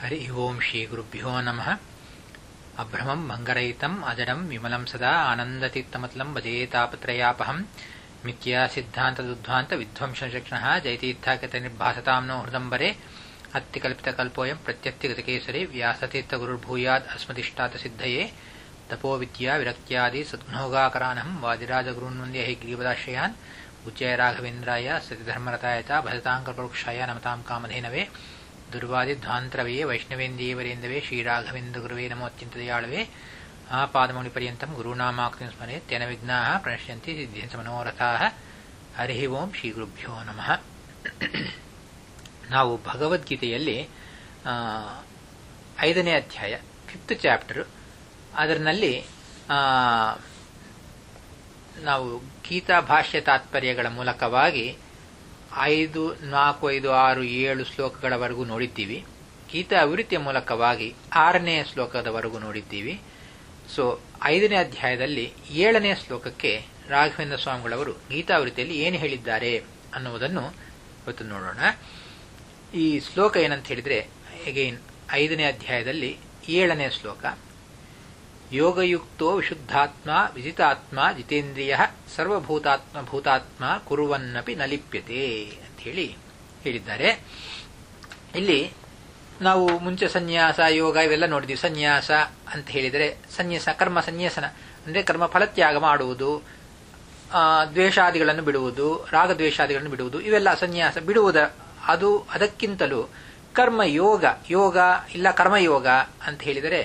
ಹರಿ ಓಂ ಶ್ರೀ ಗುರುಭ್ಯೋ ನಮಃ. ಅಭ್ರಮಂ ಭಂಗರಹಿತಂ ಅಜಡಂ ವಿಮಲಂ ಸದಾ ಆನಂದತೀರ್ಥಮತಲಂ ಭಜೇ ತಾಪತ್ರಯಾಪಹಂ ಮಿಥ್ಯಾ ಸಿದ್ಧಾಂತದುದ್ಧ್ವಾಂತ ವಿಧ್ವಂಸಚಕ್ಷಣಃ ಜಯತೀರ್ಥಾಖ್ಯತ ನಿರ್ಭಾಸತಾಂ ನೋ ಹೃದಂಬರೆ ಅತ್ತಿಕಲ್ಪಿತಕಲ್ಪೋಯಂ ಪ್ರತ್ಯರ್ಥಿಗತಕೇಸರಿ ವ್ಯಾಸತೀರ್ಥಗುರುರ್ಭೂಯಾದ್ ಅಸ್ಮದಿಷ್ಟಾತ ಸಿದ್ಧಯೇ ತಪೋ ವಿದ್ಯಾ ವಿರಕ್ತ್ಯಾದಿ ಸದ್ಗುಣೋಗಾಕರಾನಹಂ ವಾದಿರಾಜಗುರುನ್ವಂದ್ಯ ಹೈಗ್ರೀವದಾಶ್ರಯಾನ್ ಉಚ್ಚಯ ರಾಘವೇಂದ್ರಾಯ ಸತಿಧರ್ಮರತಾಯ ಚ ಭಜತಾಂಕಲ್ಪವೃಕ್ಷಾಯ ನಮತಾಂ ಕಾಮಧೇನವೇ ದುರ್ವಾದಿಧ್ವಾಂತರವೇ ವೈಷ್ಣವೇಂದ್ರಿಯವರೇಂದವೇ ಶ್ರೀರಾಘವೇಂದ್ರ ನಮೋ ಅತ್ಯಂತದಯಾಳವೇ ಆಪಾದಮೌಳಿಪರ್ಯಂತಂ ಗುರುನಾಮಾಕ್ತಿಂ ಸ್ಮರೆ ತೇನ ವಿಘ್ನಾಃ ಪ್ರಣಶ್ಯಂತಿ ಸಿದ್ಧ್ಯಂತ ಮನೋರಥಾಃ. ಹರಿ ಓಂ ಶ್ರೀ ಗುರುಭ್ಯೋ ನಮಃ. ನಾವು ಭಗವದ್ಗೀತೆಯಲ್ಲಿ 5ನೇ ಅಧ್ಯಾಯ 5th ಚಾಪ್ಟರ್, ಅದರಲ್ಲಿ ನಾವು ಗೀತಾ ಭಾಷ್ಯ ತಾತ್ಪರ್ಯಗಳ ಮೂಲಕವಾಗಿ 5, 4, 5, 6, 7 ಶ್ಲೋಕಗಳವರೆಗೂ ನೋಡಿದ್ದೀವಿ. ಗೀತಾ ಅಭಿವೃದ್ಧಿಯ ಮೂಲಕವಾಗಿ 6ನೇ ಶ್ಲೋಕದವರೆಗೂ ನೋಡಿದ್ದೀವಿ. ಸೊ 5ನೇ ಅಧ್ಯಾಯದಲ್ಲಿ 7ನೇ ಶ್ಲೋಕಕ್ಕೆ ರಾಘವೇಂದ್ರ ಸ್ವಾಮಿಗಳವರು ಗೀತಾವೃತ್ತಿಯಲ್ಲಿ ಏನು ಹೇಳಿದ್ದಾರೆ ಅನ್ನುವುದನ್ನು ಇವತ್ತು ನೋಡೋಣ. ಈ ಶ್ಲೋಕ ಏನಂತ ಹೇಳಿದ್ರೆ, ಅಗೈನ್ 5ನೇ ಅಧ್ಯಾಯದಲ್ಲಿ 7ನೇ ಶ್ಲೋಕ, ಯೋಗಯುಕ್ತೋ ವಿಶುದ್ಧಾತ್ಮ ವಿಜಿತಾತ್ಮ ಜಿತೇಂದ್ರಿಯ ಸರ್ವಭೂತಾತ್ಮ ಕುರುವನ್ನಪಿ ನ ಲಿಪ್ಯತೆ ಅಂತ ಹೇಳಿದ್ದಾರೆ. ಇಲ್ಲಿ ನಾವು ಮುಂಚೆ ಸನ್ಯಾಸ, ಯೋಗ ಇವೆಲ್ಲ ನೋಡಿದ್ವಿ. ಸನ್ಯಾಸ ಅಂತ ಹೇಳಿದರೆ ಕರ್ಮ ಸನ್ಯಾಸನ ಅಂದ್ರೆ ಕರ್ಮ ಫಲತ್ಯಾಗ ಮಾಡುವುದು, ದ್ವೇಷಾದಿಗಳನ್ನು ಬಿಡುವುದು, ರಾಗದ್ವೇಷಾದಿಗಳನ್ನು ಬಿಡುವುದು, ಇವೆಲ್ಲ ಸನ್ಯಾಸ ಅದು. ಅದಕ್ಕಿಂತಲೂ ಕರ್ಮಯೋಗ, ಯೋಗ ಇಲ್ಲ ಕರ್ಮಯೋಗ ಅಂತ ಹೇಳಿದರೆ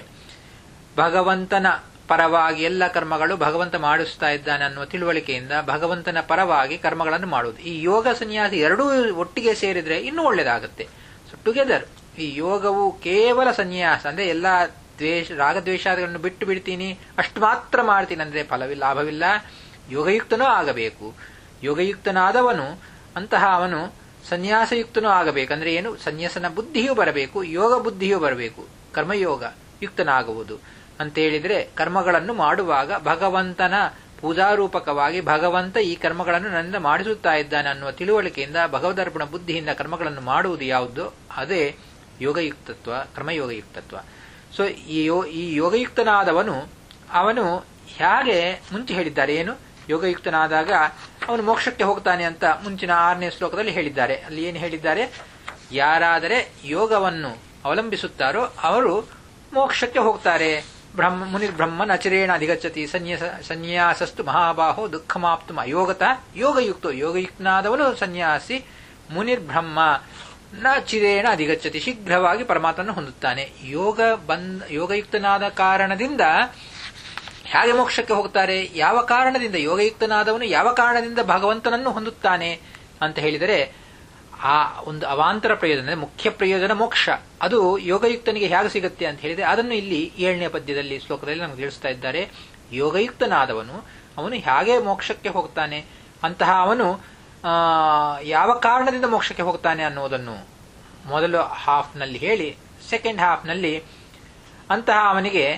ಭಗವಂತನ ಪರವಾಗಿ ಎಲ್ಲ ಕರ್ಮಗಳು ಭಗವಂತ ಮಾಡಿಸ್ತಾ ಇದ್ದಾನೆ ಅನ್ನುವ ತಿಳುವಳಿಕೆಯಿಂದ ಭಗವಂತನ ಪರವಾಗಿ ಕರ್ಮಗಳನ್ನು ಮಾಡುವುದು. ಈ ಯೋಗ ಸನ್ಯಾಸ ಎರಡೂ ಒಟ್ಟಿಗೆ ಸೇರಿದ್ರೆ ಇನ್ನೂ ಒಳ್ಳೆಯದಾಗುತ್ತೆ. ಸೊ ಟುಗೆದರ್ ಈ ಯೋಗವು ಕೇವಲ ಸನ್ಯಾಸ ಅಂದ್ರೆ ಎಲ್ಲ ರಾಗದ್ವೇಷಾದಿಗಳನ್ನು ಬಿಟ್ಟು ಬಿಡ್ತೀನಿ, ಅಷ್ಟು ಮಾತ್ರ ಮಾಡ್ತೀನಿ ಅಂದ್ರೆ ಫಲವಿಲ್ಲ, ಲಾಭವಿಲ್ಲ. ಯೋಗಯುಕ್ತನೂ ಆಗಬೇಕು. ಯೋಗಯುಕ್ತನಾದವನು ಅವನು ಸನ್ಯಾಸಯುಕ್ತನೂ ಆಗಬೇಕಂದ್ರೆ ಏನು, ಸನ್ಯಾಸನ ಬುದ್ಧಿಯೂ ಬರಬೇಕು, ಯೋಗ ಬುದ್ಧಿಯೂ ಬರಬೇಕು. ಕರ್ಮಯೋಗ ಯುಕ್ತನಾಗುವುದು ಅಂತೇಳಿದ್ರೆ ಕರ್ಮಗಳನ್ನು ಮಾಡುವಾಗ ಭಗವಂತನ ಪೂಜಾರೂಪಕವಾಗಿ ಭಗವಂತ ಈ ಕರ್ಮಗಳನ್ನು ನನ್ನಿಂದ ಮಾಡಿಸುತ್ತಾ ಇದ್ದಾನೆ ಅನ್ನುವ ತಿಳುವಳಿಕೆಯಿಂದ ಭಗವದರ್ಪಣ ಬುದ್ಧಿಯಿಂದ ಕರ್ಮಗಳನ್ನು ಮಾಡುವುದು ಯಾವುದು, ಅದೇ ಯೋಗಯುಕ್ತತ್ವ, ಕರ್ಮಯೋಗಯುಕ್ತತ್ವ. ಸೊ ಈ ಯೋಗಯುಕ್ತನಾದವನು ಅವನು ಹೇಗೆ ಮುಂಚೆ ಹೇಳಿದ್ದಾರೆ, ಏನು ಯೋಗಯುಕ್ತನಾದಾಗ ಅವನು ಮೋಕ್ಷಕ್ಕೆ ಹೋಗ್ತಾನೆ ಅಂತ ಮುಂಚಿನ 6ನೇ ಶ್ಲೋಕದಲ್ಲಿ ಹೇಳಿದ್ದಾರೆ. ಅಲ್ಲಿ ಏನು ಹೇಳಿದ್ದಾರೆ, ಯಾರಾದರೆ ಯೋಗವನ್ನು ಅವಲಂಬಿಸುತ್ತಾರೋ ಅವರು ಮೋಕ್ಷಕ್ಕೆ ಹೋಗ್ತಾರೆ. ಮುನಿರ್ಬ್ರಹ್ಮ ನಚಿರೇಣ ಅಧಿಗಚ್ಚತಿ ಸನ್ಯಾಸಸ್ತು ಮಹಾಬಾಹೋ ದುಃಖಮಾಪ್ತು ಅಯೋಗತ ಯೋಗಯುಕ್ತೋ, ಯೋಗಯುಕ್ತನಾದವನು ಸನ್ಯಾಸಿ. ಮುನಿರ್ಬ್ರಹ್ಮ ನ ಚಿರೇಣ ಅಧಿಗಚ್ಚತಿ, ಶೀಘ್ರವಾಗಿ ಪರಮಾತ್ಮನ ಹೊಂದುತ್ತಾನೆ. ಯೋಗಯುಕ್ತನಾದ ಕಾರಣದಿಂದ ಹೇಗೆ ಮೋಕ್ಷಕ್ಕೆ ಹೋಗ್ತಾರೆ, ಯಾವ ಕಾರಣದಿಂದ ಯೋಗಯುಕ್ತನಾದವನು ಯಾವ ಕಾರಣದಿಂದ ಭಗವಂತನನ್ನು ಹೊಂದುತ್ತಾನೆ ಅಂತ ಹೇಳಿದರೆ, ಆ ಒಂದು ಅವಾಂತರ ಪ್ರಯೋಜನ, ಮುಖ್ಯ ಪ್ರಯೋಜನ ಮೋಕ್ಷ, ಅದು ಯೋಗಯುಕ್ತನಿಗೆ ಹೇಗೆ ಸಿಗುತ್ತೆ ಅಂತ ಹೇಳಿದ್ರೆ ಅದನ್ನು ಇಲ್ಲಿ 7ನೇ ಪದ್ಯದಲ್ಲಿ ಶ್ಲೋಕದಲ್ಲಿ ನಮಗೆ ತಿಳಿಸ್ತಾ ಇದ್ದಾರೆ. ಯೋಗಯುಕ್ತನಾದವನು ಅವನು ಹೇಗೆ ಮೋಕ್ಷಕ್ಕೆ ಹೋಗ್ತಾನೆ, ಅವನು ಯಾವ ಕಾರಣದಿಂದ ಮೋಕ್ಷಕ್ಕೆ ಹೋಗ್ತಾನೆ ಅನ್ನೋದನ್ನು ಮೊದಲು ಹಾಫ್ನಲ್ಲಿ ಹೇಳಿ, ಸೆಕೆಂಡ್ ಹಾಫ್ನಲ್ಲಿ ಅವನಿಗೆ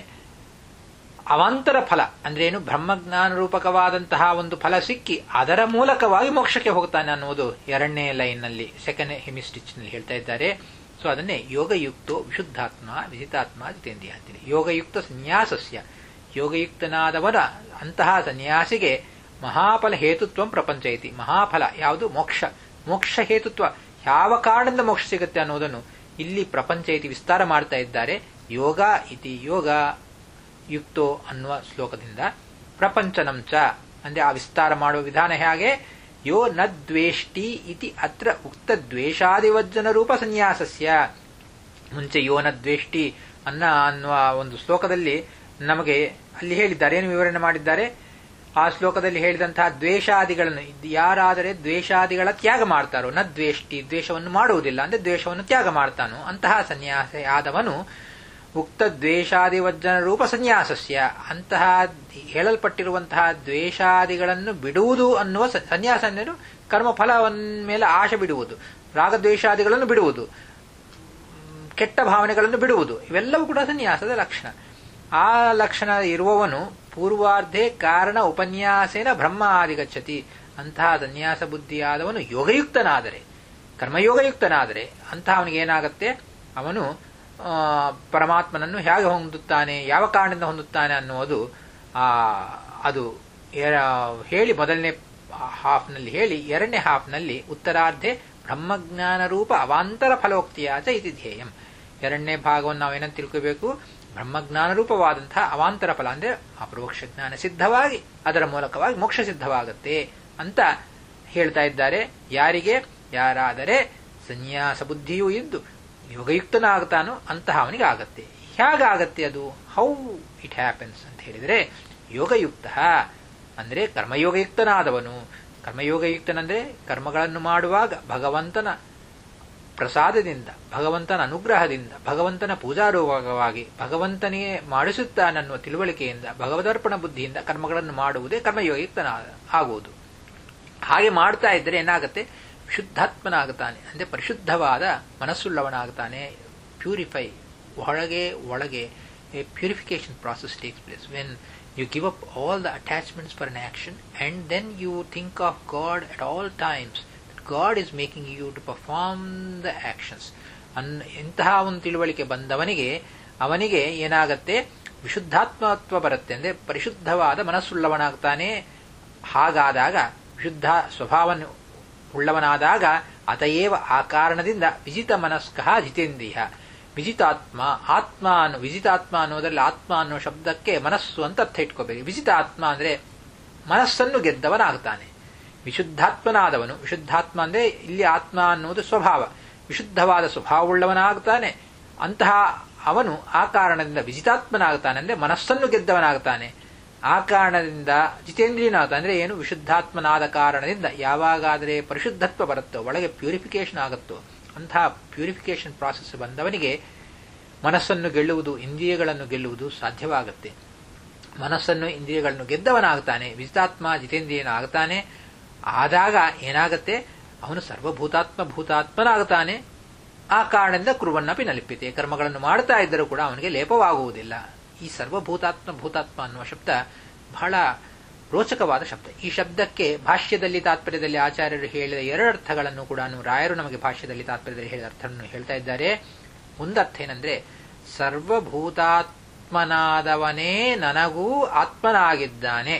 ಅವಾಂತರ ಫಲ ಅಂದ್ರೆ ಏನು, ಬ್ರಹ್ಮಜ್ಞಾನ ರೂಪಕವಾದಂತಹ ಒಂದು ಫಲ ಸಿಕ್ಕಿ ಅದರ ಮೂಲಕವಾಗಿ ಮೋಕ್ಷಕ್ಕೆ ಹೋಗ್ತಾನೆ ಅನ್ನುವುದು 2ನೇ ಲೈನ್ನಲ್ಲಿ, ಸೆಕೆಂಡ್ ಹೆಮಿಸ್ಟಿಚ್ ನಲ್ಲಿ ಹೇಳ್ತಾ ಇದ್ದಾರೆ. ಸೊ ಅದನ್ನೇ ಯೋಗಯುಕ್ತೋ ವಿಶುದ್ಧಾತ್ಮ ವಿಜಿತಾತ್ಮ ಜಿತೇಂದ್ರಿಯ ಅಂತೀನಿ. ಯೋಗಯುಕ್ತ ಸನ್ಯಾಸಸ್ಯ, ಯೋಗಯುಕ್ತನಾದವರ ಅಂತಹ ಸನ್ಯಾಸಿಗೆ ಮಹಾಫಲ ಹೇತುತ್ವ ಪ್ರಪಂಚ ಐತಿ. ಮಹಾಫಲ ಯಾವುದು, ಮೋಕ್ಷ. ಮೋಕ್ಷ ಹೇತುತ್ವ ಯಾವ ಕಾರಣದಿಂದ ಮೋಕ್ಷ ಸಿಗುತ್ತೆ ಅನ್ನೋದನ್ನು ಇಲ್ಲಿ ಪ್ರಪಂಚ ಐತಿ ವಿಸ್ತಾರ ಮಾಡ್ತಾ ಇದ್ದಾರೆ. ಯೋಗ ಇತಿ ಯೋಗ ಯುಕ್ತೋ ಅನ್ನುವ ಶ್ಲೋಕದಿಂದ ಪ್ರಪಂಚನಂಚ ಅಂದ್ರೆ ಆ ವಿಸ್ತಾರ ಮಾಡುವ ವಿಧಾನ ಹೇಗೆ, ಯೋ ನ ದ್ವೇಷ್ಟಿ ಇತಿ ಅತ್ರ ಉಕ್ತ ದ್ವೇಷಾದಿವಜ್ಜನ ರೂಪ ಸನ್ಯಾಸಸ್ಯ. ಮುಂಚೆ ಯೋ ನ ದ್ವೇಷ್ಟಿ ಅನ್ನುವ ಒಂದು ಶ್ಲೋಕದಲ್ಲಿ ನಮಗೆ ಅಲ್ಲಿ ಹೇಳಿದ್ದಾರೆ, ಏನು ವಿವರಣೆ ಮಾಡಿದ್ದಾರೆ. ಆ ಶ್ಲೋಕದಲ್ಲಿ ಹೇಳಿದಂತಹ ದ್ವೇಷಾದಿಗಳನ್ನು ಯಾರಾದರೆ ದ್ವೇಷಾದಿಗಳ ತ್ಯಾಗ ಮಾಡ್ತಾರೋ, ನ ದ್ವೇಷ್ಟಿ ದ್ವೇಷವನ್ನು ಮಾಡುವುದಿಲ್ಲ ಅಂದ್ರೆ ದ್ವೇಷವನ್ನು ತ್ಯಾಗ ಮಾಡ್ತಾನೋ ಅಂತಹ ಸನ್ಯಾಸಿ ಆದವನು ಉಕ್ತ ದ್ವೇಷಾದಿವಜ್ಜನ ರೂಪ ಸನ್ಯಾಸಸ್ಯ, ಅಂತಹ ಹೇಳಲ್ಪಟ್ಟಿರುವಂತಹ ದ್ವೇಷಾದಿಗಳನ್ನು ಬಿಡುವುದು ಅನ್ನುವ ಸನ್ಯಾಸ ಅಂದರೆ ಕರ್ಮಫಲವನ್ನ ಮೇಲೆ ಆಶೆ ಬಿಡುವುದು, ರಾಗದ್ವೇಷಾದಿಗಳನ್ನು ಬಿಡುವುದು, ಕೆಟ್ಟ ಭಾವನೆಗಳನ್ನು ಬಿಡುವುದು, ಇವೆಲ್ಲವೂ ಕೂಡ ಸನ್ಯಾಸದ ಲಕ್ಷಣ. ಆ ಲಕ್ಷಣ ಇರುವವನು ಪೂರ್ವಾರ್ಧೆ ಕಾರಣ ಉಪನ್ಯಾಸೇನ ಬ್ರಹ್ಮ ಆದಿಗಚ್ಚತಿ. ಅಂತಹ ಸನ್ಯಾಸ ಬುದ್ಧಿಯಾದವನು ಯೋಗಯುಕ್ತನಾದರೆ, ಕರ್ಮಯೋಗಯುಕ್ತನಾದರೆ ಅವನಿಗೇನಾಗತ್ತೆ, ಅವನು ಪರಮಾತ್ಮನನ್ನು ಹೇಗೆ ಹೊಂದುತ್ತಾನೆ, ಯಾವ ಕಾರಣದಿಂದ ಹೊಂದುತ್ತಾನೆ ಅನ್ನುವುದು ಅದು ಹೇಳಿ ಮೊದಲನೇ ಹಾಫ್ನಲ್ಲಿ ಹೇಳಿ, ಎರಡನೇ ಹಾಫ್ನಲ್ಲಿ ಉತ್ತರಾರ್ಧೆ ಬ್ರಹ್ಮಜ್ಞಾನ ರೂಪ ಅವಾಂತರ ಫಲೋಕ್ತಿಯಾಚ ಇತಿ ಧ್ಯೇಯಂ. ಎರಡನೇ ಭಾಗವನ್ನು ನಾವೇನಂತ ತಿಳ್ಕೋಬೇಕು, ಬ್ರಹ್ಮಜ್ಞಾನ ರೂಪವಾದಂತಹ ಅವಾಂತರ ಫಲ ಅಂದ್ರೆ ಅಪರೋಕ್ಷ ಜ್ಞಾನ ಸಿದ್ಧವಾಗಿ ಅದರ ಮೂಲಕವಾಗಿ ಮೋಕ್ಷ ಸಿದ್ಧವಾಗುತ್ತೆ ಅಂತ ಹೇಳ್ತಾ ಇದ್ದಾರೆ. ಯಾರಾದರೆ ಸನ್ಯಾಸ ಬುದ್ಧಿಯೂ ಇದ್ದು ಯೋಗಯುಕ್ತನಾಗ್ತಾನೋ ಅಂತಹ ಅವನಿಗೆ ಆಗತ್ತೆ. ಹೇಗಾಗತ್ತೆ ಅದು, ಹೌ ಇಟ್ ಹ್ಯಾಪನ್ಸ್ ಅಂತ ಹೇಳಿದರೆ, ಯೋಗಯುಕ್ತ ಅಂದ್ರೆ ಕರ್ಮಯೋಗಯುಕ್ತನಾದವನು. ಕರ್ಮಯೋಗಯುಕ್ತನಂದ್ರೆ ಕರ್ಮಗಳನ್ನು ಮಾಡುವಾಗ ಭಗವಂತನ ಪ್ರಸಾದದಿಂದ, ಭಗವಂತನ ಅನುಗ್ರಹದಿಂದ, ಭಗವಂತನ ಪೂಜಾರೂಪವಾಗಿ ಭಗವಂತನಿಗೆ ಮಾಡಿಸುತ್ತಾನನ್ನುವ ತಿಳುವಳಿಕೆಯಿಂದ, ಭಗವದರ್ಪಣ ಬುದ್ಧಿಯಿಂದ ಕರ್ಮಗಳನ್ನು ಮಾಡುವುದೇ ಕರ್ಮಯೋಗಯುಕ್ತನ ಆಗುವುದು. ಹಾಗೆ ಮಾಡ್ತಾ ಇದ್ದರೆ ಏನಾಗುತ್ತೆ, ಶುದ್ಧಾತ್ಮನಾಗುತ್ತಾನೆ, ಅಂದ್ರೆ ಪರಿಶುದ್ಧವಾದ ಮನಸ್ಸುಳ್ಳವನಾಗುತ್ತಾನೆ. ಪ್ಯೂರಿಫೈ, ಒಳಗೆ a purification process takes place when you give up all the attachments for an action and then you think of God at all times. God is making you to perform the actions. ಇಂತಹ ಒಂದು ತಿಳುವಳಿಕೆ ಬಂದವನಿಗೆ ಅವನಿಗೆ ಏನಾಗತ್ತೆ, ವಿಶುದ್ಧಾತ್ಮತ್ವ ಬರುತ್ತೆ, ಅಂದ್ರೆ ಪರಿಶುದ್ಧವಾದ ಮನಸ್ಸುಳ್ಳವನಾಗ್ತಾನೆ. ಹಾಗಾದಾಗ ವಿಶುದ್ಧ ಸ್ವಭಾವವನ್ನು ಉಳ್ಳವನಾದಾಗ ಅತಯೇವ ಆ ಕಾರಣದಿಂದ ವಿಜಿತ ಮನಸ್ಕಃ ಜಿತೇಂದ್ರಿಯ. ವಿಜಿತಾತ್ಮ ಅನ್ನೋದ್ರಲ್ಲಿ ಆತ್ಮ ಅನ್ನೋ ಶಬ್ದಕ್ಕೆ ಮನಸ್ಸು ಅಂತ ಅರ್ಥ ಇಟ್ಕೋಬೇಕು. ವಿಜಿತಾತ್ಮ ಅಂದ್ರೆ ಮನಸ್ಸನ್ನು ಗೆದ್ದವನಾಗ್ತಾನೆ. ವಿಶುದ್ಧಾತ್ಮನಾದವನು, ವಿಶುದ್ಧಾತ್ಮ ಅಂದ್ರೆ ಇಲ್ಲಿ ಆತ್ಮ ಅನ್ನುವುದು ಸ್ವಭಾವ, ವಿಶುದ್ಧವಾದ ಸ್ವಭಾವವುಳ್ಳವನಾಗ್ತಾನೆ. ಅಂತಹ ಅವನು ಆ ಕಾರಣದಿಂದ ವಿಜಿತಾತ್ಮನಾಗ್ತಾನೆ, ಅಂದ್ರೆ ಮನಸ್ಸನ್ನು ಗೆದ್ದವನಾಗ್ತಾನೆ. ಆ ಕಾರಣದಿಂದ ಜಿತೇಂದ್ರಿಯನಾಗ್ತಾನೆ. ಅಂದ್ರೆ ಏನು, ವಿಶುದ್ಧಾತ್ಮನಾದ ಕಾರಣದಿಂದ ಯಾವಾಗಾದರೆ ಪರಿಶುದ್ಧತ್ವ ಬರುತ್ತೋ, ಒಳಗೆ ಪ್ಯೂರಿಫಿಕೇಶನ್ ಆಗುತ್ತೋ, ಅಂತಹ ಪ್ಯೂರಿಫಿಕೇಶನ್ ಪ್ರಾಸೆಸ್ ಬಂದವನಿಗೆ ಮನಸ್ಸನ್ನು ಗೆಲ್ಲುವುದು, ಇಂದ್ರಿಯಗಳನ್ನು ಗೆಲ್ಲುವುದು ಸಾಧ್ಯವಾಗುತ್ತೆ. ಮನಸ್ಸನ್ನು ಇಂದ್ರಿಯಗಳನ್ನು ಗೆದ್ದವನಾಗ್ತಾನೆ, ವಿಜಿತಾತ್ಮ ಜಿತೇಂದ್ರಿಯನಾಗ್ತಾನೆ. ಆದಾಗ ಏನಾಗತ್ತೆ, ಅವನು ಭೂತಾತ್ಮನಾಗ್ತಾನೆ. ಆ ಕಾರಣದಿಂದ ಕುರುವನ್ನಪಿ ನಲಿಪ್ಯತೆ, ಕರ್ಮಗಳನ್ನು ಮಾಡ್ತಾ ಇದ್ದರೂ ಕೂಡ ಅವನಿಗೆ ಲೇಪವಾಗುವುದಿಲ್ಲ. ಈ ಭೂತಾತ್ಮ ಅನ್ನುವ ಶಬ್ದ ಬಹಳ ರೋಚಕವಾದ ಶಬ್ದ. ಈ ಶಬ್ದಕ್ಕೆ ಭಾಷ್ಯದಲ್ಲಿ ತಾತ್ಪರ್ಯದಲ್ಲಿ ಆಚಾರ್ಯರು ಹೇಳಿದ ಎರಡು ಅರ್ಥಗಳನ್ನು ಕೂಡ ರಾಯರು ನಮಗೆ ಭಾಷ್ಯದಲ್ಲಿ ತಾತ್ಪರ್ಯದಲ್ಲಿ ಹೇಳಿದ ಅರ್ಥವನ್ನು ಹೇಳ್ತಾ ಇದ್ದಾರೆ. ಒಂದರ್ಥ ಏನಂದ್ರೆ, ಸರ್ವಭೂತಾತ್ಮನಾದವನೇ ನನಗೂ ಆತ್ಮನಾಗಿದ್ದಾನೆ.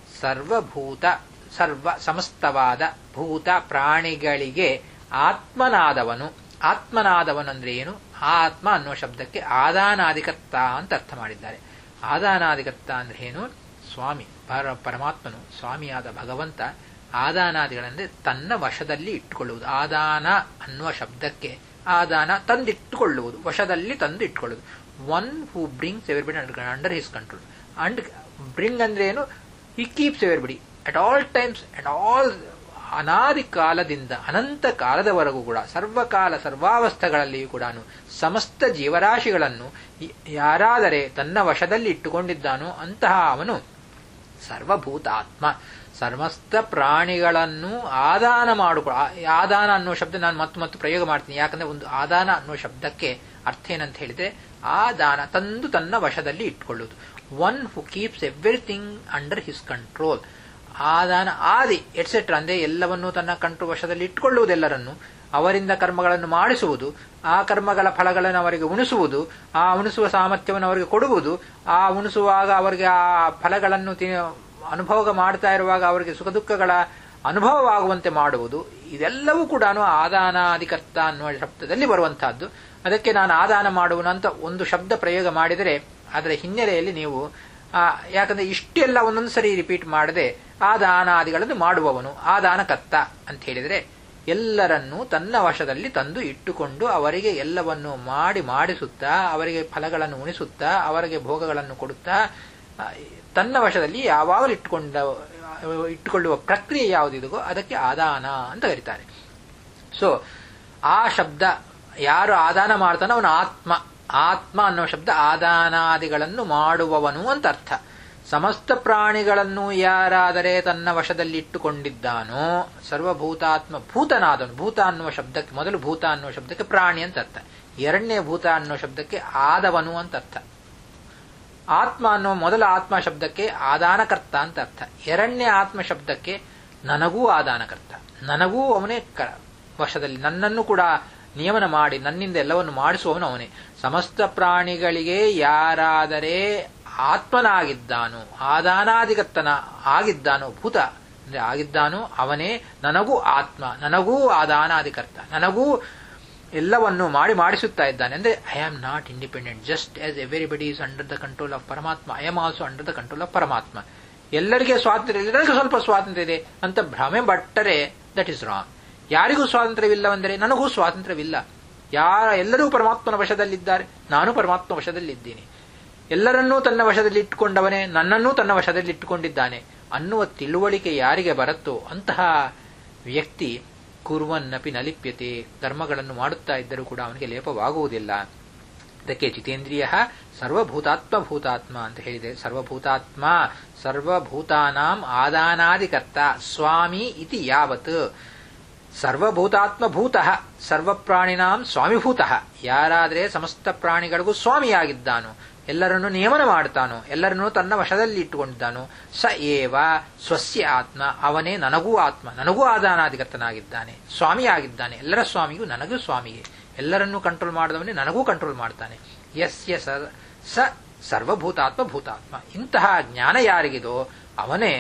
ಸಮಸ್ತವಾದ ಭೂತ ಪ್ರಾಣಿಗಳಿಗೆ ಆತ್ಮನಾದವನು ಅಂದ್ರೆ ಏನು, ಆತ್ಮ ಅನ್ನುವ ಶಬ್ದಕ್ಕೆ ಆದಾನಾದಿಕರ್ತ ಅಂತ ಅರ್ಥ ಮಾಡಿದ್ದಾರೆ. ಆದಾನಾದಿಕರ್ತ ಅಂದ್ರೆ ಏನು, ಸ್ವಾಮಿ ಪರಮಾತ್ಮನು ಸ್ವಾಮಿಯಾದ ಭಗವಂತ ಆದಾನಾದಿಗಳಂದ್ರೆ ತನ್ನ ವಶದಲ್ಲಿ ಇಟ್ಟುಕೊಳ್ಳುವುದು. ಆದಾನ ಅನ್ನುವ ಶಬ್ದಕ್ಕೆ ಆದಾನ ತಂದಿಟ್ಟುಕೊಳ್ಳುವುದು, ವಶದಲ್ಲಿ ತಂದು ಇಟ್ಟುಕೊಳ್ಳುವುದು. One who brings everybody under his control. And bring ಅಂದ್ರೆ ಏನು, he keeps everybody at all times and all. ಅನಾದಿ ಕಾಲದಿಂದ ಅನಂತ ಕಾಲದವರೆಗೂ ಕೂಡ ಸರ್ವಕಾಲ ಸರ್ವಾವಸ್ಥೆಗಳಲ್ಲಿಯೂ ಕೂಡ ಸಮಸ್ತ ಜೀವರಾಶಿಗಳನ್ನು ಯಾರಾದರೆ ತನ್ನ ವಶದಲ್ಲಿ ಇಟ್ಟುಕೊಂಡಿದ್ದಾನೋ ಅಂತಹ ಅವನು ಸರ್ವಭೂತಾತ್ಮ. ಸಮಸ್ತ ಪ್ರಾಣಿಗಳನ್ನು ಆದಾನ ಆದಾನ ಅನ್ನುವ ಶಬ್ದ ನಾನು ಮತ್ತೆ ಪ್ರಯೋಗ ಮಾಡ್ತೀನಿ. ಯಾಕಂದ್ರೆ ಒಂದು ಆದಾನ ಅನ್ನುವ ಶಬ್ದಕ್ಕೆ ಅರ್ಥ ಏನಂತ ಹೇಳಿದ್ರೆ, ಆದಾನ ತಂದು ತನ್ನ ವಶದಲ್ಲಿ ಇಟ್ಕೊಳ್ಳುವುದು. One who keeps everything under his control. ಆದಾನ ಆದಿ ಎಟ್ಸೆಟ್ರಾ ಅಂದ್ರೆ ಎಲ್ಲವನ್ನೂ ತನ್ನ ವಶದಲ್ಲಿ ಇಟ್ಟುಕೊಳ್ಳುವುದೆಲ್ಲರನ್ನು, ಅವರಿಂದ ಕರ್ಮಗಳನ್ನು ಮಾಡಿಸುವುದು, ಆ ಕರ್ಮಗಳ ಫಲಗಳನ್ನು ಅವರಿಗೆ ಉಣಿಸುವುದು, ಆ ಉಣಿಸುವ ಸಾಮರ್ಥ್ಯವನ್ನು ಅವರಿಗೆ ಕೊಡುವುದು, ಆ ಉಣಿಸುವಾಗ ಅವರಿಗೆ ಆ ಫಲಗಳನ್ನು ಅನುಭವ ಮಾಡ್ತಾ ಇರುವಾಗ ಅವರಿಗೆ ಸುಖ ದುಃಖಗಳ ಅನುಭವವಾಗುವಂತೆ ಮಾಡುವುದು. ಇದೆಲ್ಲವೂ ಕೂಡ ಆದಾನಾದಿಕರ್ತ ಅನ್ನುವ ಶಬ್ದದಲ್ಲಿ ಬರುವಂತಹದ್ದು. ಅದಕ್ಕೆ ನಾನು ಆದಾನ ಮಾಡುವನು ಅಂತ ಒಂದು ಶಬ್ದ ಪ್ರಯೋಗ ಮಾಡಿದರೆ ಅದರ ಹಿನ್ನೆಲೆಯಲ್ಲಿ ನೀವು ಯಾಕಂದ್ರೆ ಇಷ್ಟೆಲ್ಲ ಒಂದೊಂದು ಸರಿ ರಿಪೀಟ್ ಮಾಡದೆ ಆದಾನಾದಿಗಳನ್ನು ಮಾಡುವವನು ಆದಾನಕರ್ತ ಅಂತ ಹೇಳಿದರೆ, ಎಲ್ಲರನ್ನೂ ತನ್ನ ವಶದಲ್ಲಿ ತಂದು ಇಟ್ಟುಕೊಂಡು ಅವರಿಗೆ ಎಲ್ಲವನ್ನೂ ಮಾಡಿಸುತ್ತಾ, ಅವರಿಗೆ ಫಲಗಳನ್ನು ಉಣಿಸುತ್ತಾ, ಅವರಿಗೆ ಭೋಗಗಳನ್ನು ಕೊಡುತ್ತಾ, ತನ್ನ ವಶದಲ್ಲಿ ಯಾವಾಗಲೂ ಇಟ್ಟುಕೊಳ್ಳುವ ಪ್ರಕ್ರಿಯೆ ಯಾವುದಿದೆಯೋ ಅದಕ್ಕೆ ಆದಾನ ಅಂತ ಕರೀತಾರೆ. ಸೊ ಆ ಶಬ್ದ ಯಾರು ಆದಾನ ಮಾಡ್ತಾನೋ ಅವನು ಆತ್ಮ ಅನ್ನೋ ಶಬ್ದ ಆದಾನಾದಿಗಳನ್ನು ಮಾಡುವವನು ಅಂತ ಅರ್ಥ. ಸಮಸ್ತ ಪ್ರಾಣಿಗಳನ್ನು ಯಾರಾದರೆ ತನ್ನ ವಶದಲ್ಲಿ ಇಟ್ಟುಕೊಂಡಿದ್ದಾನೋ ಸರ್ವಭೂತಾತ್ಮ, ಭೂತನಾದವನು. ಭೂತ ಅನ್ನುವ ಶಬ್ದಕ್ಕೆ ಮೊದಲು ಭೂತ ಅನ್ನುವ ಶಬ್ದಕ್ಕೆ ಪ್ರಾಣಿ ಅಂತ ಅರ್ಥ, ಎರಡನೇ ಭೂತ ಅನ್ನುವ ಶಬ್ದಕ್ಕೆ ಆದವನು ಅಂತ ಅರ್ಥ. ಆತ್ಮ ಅನ್ನುವ ಮೊದಲ ಆತ್ಮ ಶಬ್ದಕ್ಕೆ ಆದಾನಕರ್ತ ಅಂತ ಅರ್ಥ, ಎರಡನೇ ಆತ್ಮ ಶಬ್ದಕ್ಕೆ ನನಗೂ ಆದಾನಕರ್ತ, ನನಗೂ ಅವನೇ ವಶದಲ್ಲಿ, ನನ್ನನ್ನು ಕೂಡ ನಿಯಮನ ಮಾಡಿ ನನ್ನಿಂದ ಎಲ್ಲವನ್ನು ಮಾಡಿಸುವವನು ಅವನೇ. ಸಮಸ್ತ ಪ್ರಾಣಿಗಳಿಗೆ ಯಾರಾದರೆ ಆತ್ಮನಾಗಿದ್ದಾನೋ, ಆದಾನಾದಿಕರ್ತನ ಆಗಿದ್ದಾನೋ, ಭೂತ ಅಂದ್ರೆ ಆಗಿದ್ದಾನೋ ಅವನೇ ನನಗೂ ಆತ್ಮ, ನನಗೂ ಆದಾನಾದಿಕರ್ತ, ನನಗೂ ಎಲ್ಲವನ್ನು ಮಾಡಿಸುತ್ತಾ ಇದ್ದಾನೆ. ಅಂದ್ರೆ I am not independent. Just as everybody is under the control of Paramatma, I am also under the control of Paramatma. ಎಲ್ಲರಿಗೆ ಸ್ವಾತಂತ್ರ್ಯ ಇಲ್ಲ, ನನಗೆ ಸ್ವಲ್ಪ ಸ್ವಾತಂತ್ರ್ಯ ಇದೆ ಅಂತ ಭ್ರಮೆ ಪಟ್ಟರೆ ದಟ್ ಇಸ್ ರಾಂಗ್. ಯಾರಿಗೂ ಸ್ವಾತಂತ್ರ್ಯವಿಲ್ಲವೆಂದರೆ ನನಗೂ ಸ್ವಾತಂತ್ರ್ಯವಿಲ್ಲ. ಎಲ್ಲರೂ ಪರಮಾತ್ಮನ ವಶದಲ್ಲಿದ್ದಾರೆ, ನಾನು ಪರಮಾತ್ಮ ವಶದಲ್ಲಿದ್ದೀನಿ. ಎಲ್ಲರನ್ನೂ ತನ್ನ ವಶದಲ್ಲಿ ಇಟ್ಟುಕೊಂಡವನೇ ನನ್ನನ್ನೂ ತನ್ನ ವಶದಲ್ಲಿ ಇಟ್ಟುಕೊಂಡಿದ್ದಾನೆ ಅನ್ನುವ ತಿಳುವಳಿಕೆ ಯಾರಿಗೆ ಬರುತ್ತೋ ಅಂತಹ ವ್ಯಕ್ತಿ ಕುರ್ವನ್ನಪಿ ನಲಿಪ್ಯತೆ, ಕರ್ಮಗಳನ್ನು ಮಾಡುತ್ತಾ ಇದ್ದರೂ ಕೂಡ ಅವನಿಗೆ ಲೇಪವಾಗುವುದಿಲ್ಲ. ಅದಕ್ಕೆ ಜಿತೇಂದ್ರಿಯ ಸರ್ವಭೂತಾತ್ಮ ಅಂತ ಹೇಳಿದೆ. ಸರ್ವಭೂತಾತ್ಮ ಸರ್ವಭೂತಾನಾಂ ಆದಾನಾದಿಕರ್ತ ಸ್ವಾಮಿ ಇತಿ ಯಾವತ್. ಸರ್ವಭೂತಾತ್ಮ ಭೂತಃ ಸರ್ವಪ್ರಾಣಿನಾಂ ಸ್ವಾಮಿಭೂತಃ. ಯಾರಾದರೆ ಸಮಸ್ತ ಪ್ರಾಣಿಗಳಿಗೂ ಸ್ವಾಮಿಯಾಗಿದ್ದಾನೋ, ಎಲ್ಲರನ್ನೂ ನಿಯಮನ ಮಾಡ್ತಾನೋ, ಎಲ್ಲರನ್ನೂ ತನ್ನ ವಶದಲ್ಲಿ ಇಟ್ಟುಕೊಂಡಿದ್ದಾನೋ, ಸ ಏವ ಸ್ವಸ್ಯ ಆತ್ಮ, ಅವನೇ ನನಗೂ ಆತ್ಮ, ನನಗೂ ಆದಾನಾಧಿಕರ್ತನಾಗಿದ್ದಾನೆ, ಸ್ವಾಮಿಯಾಗಿದ್ದಾನೆ. ಎಲ್ಲರ ಸ್ವಾಮಿಗೂ ನನಗೂ ಸ್ವಾಮಿಯೇ. ಎಲ್ಲರನ್ನೂ ಕಂಟ್ರೋಲ್ ಮಾಡಿದವನೇ ನನಗೂ ಕಂಟ್ರೋಲ್ ಮಾಡ್ತಾನೆ. ಯಸ್ಯ ಸ ಸರ್ವಭೂತಾತ್ಮ ಭೂತಾತ್ಮ. ಇಂತಹ ಜ್ಞಾನ ಯಾರಿಗಿದೋ ಅವನೇ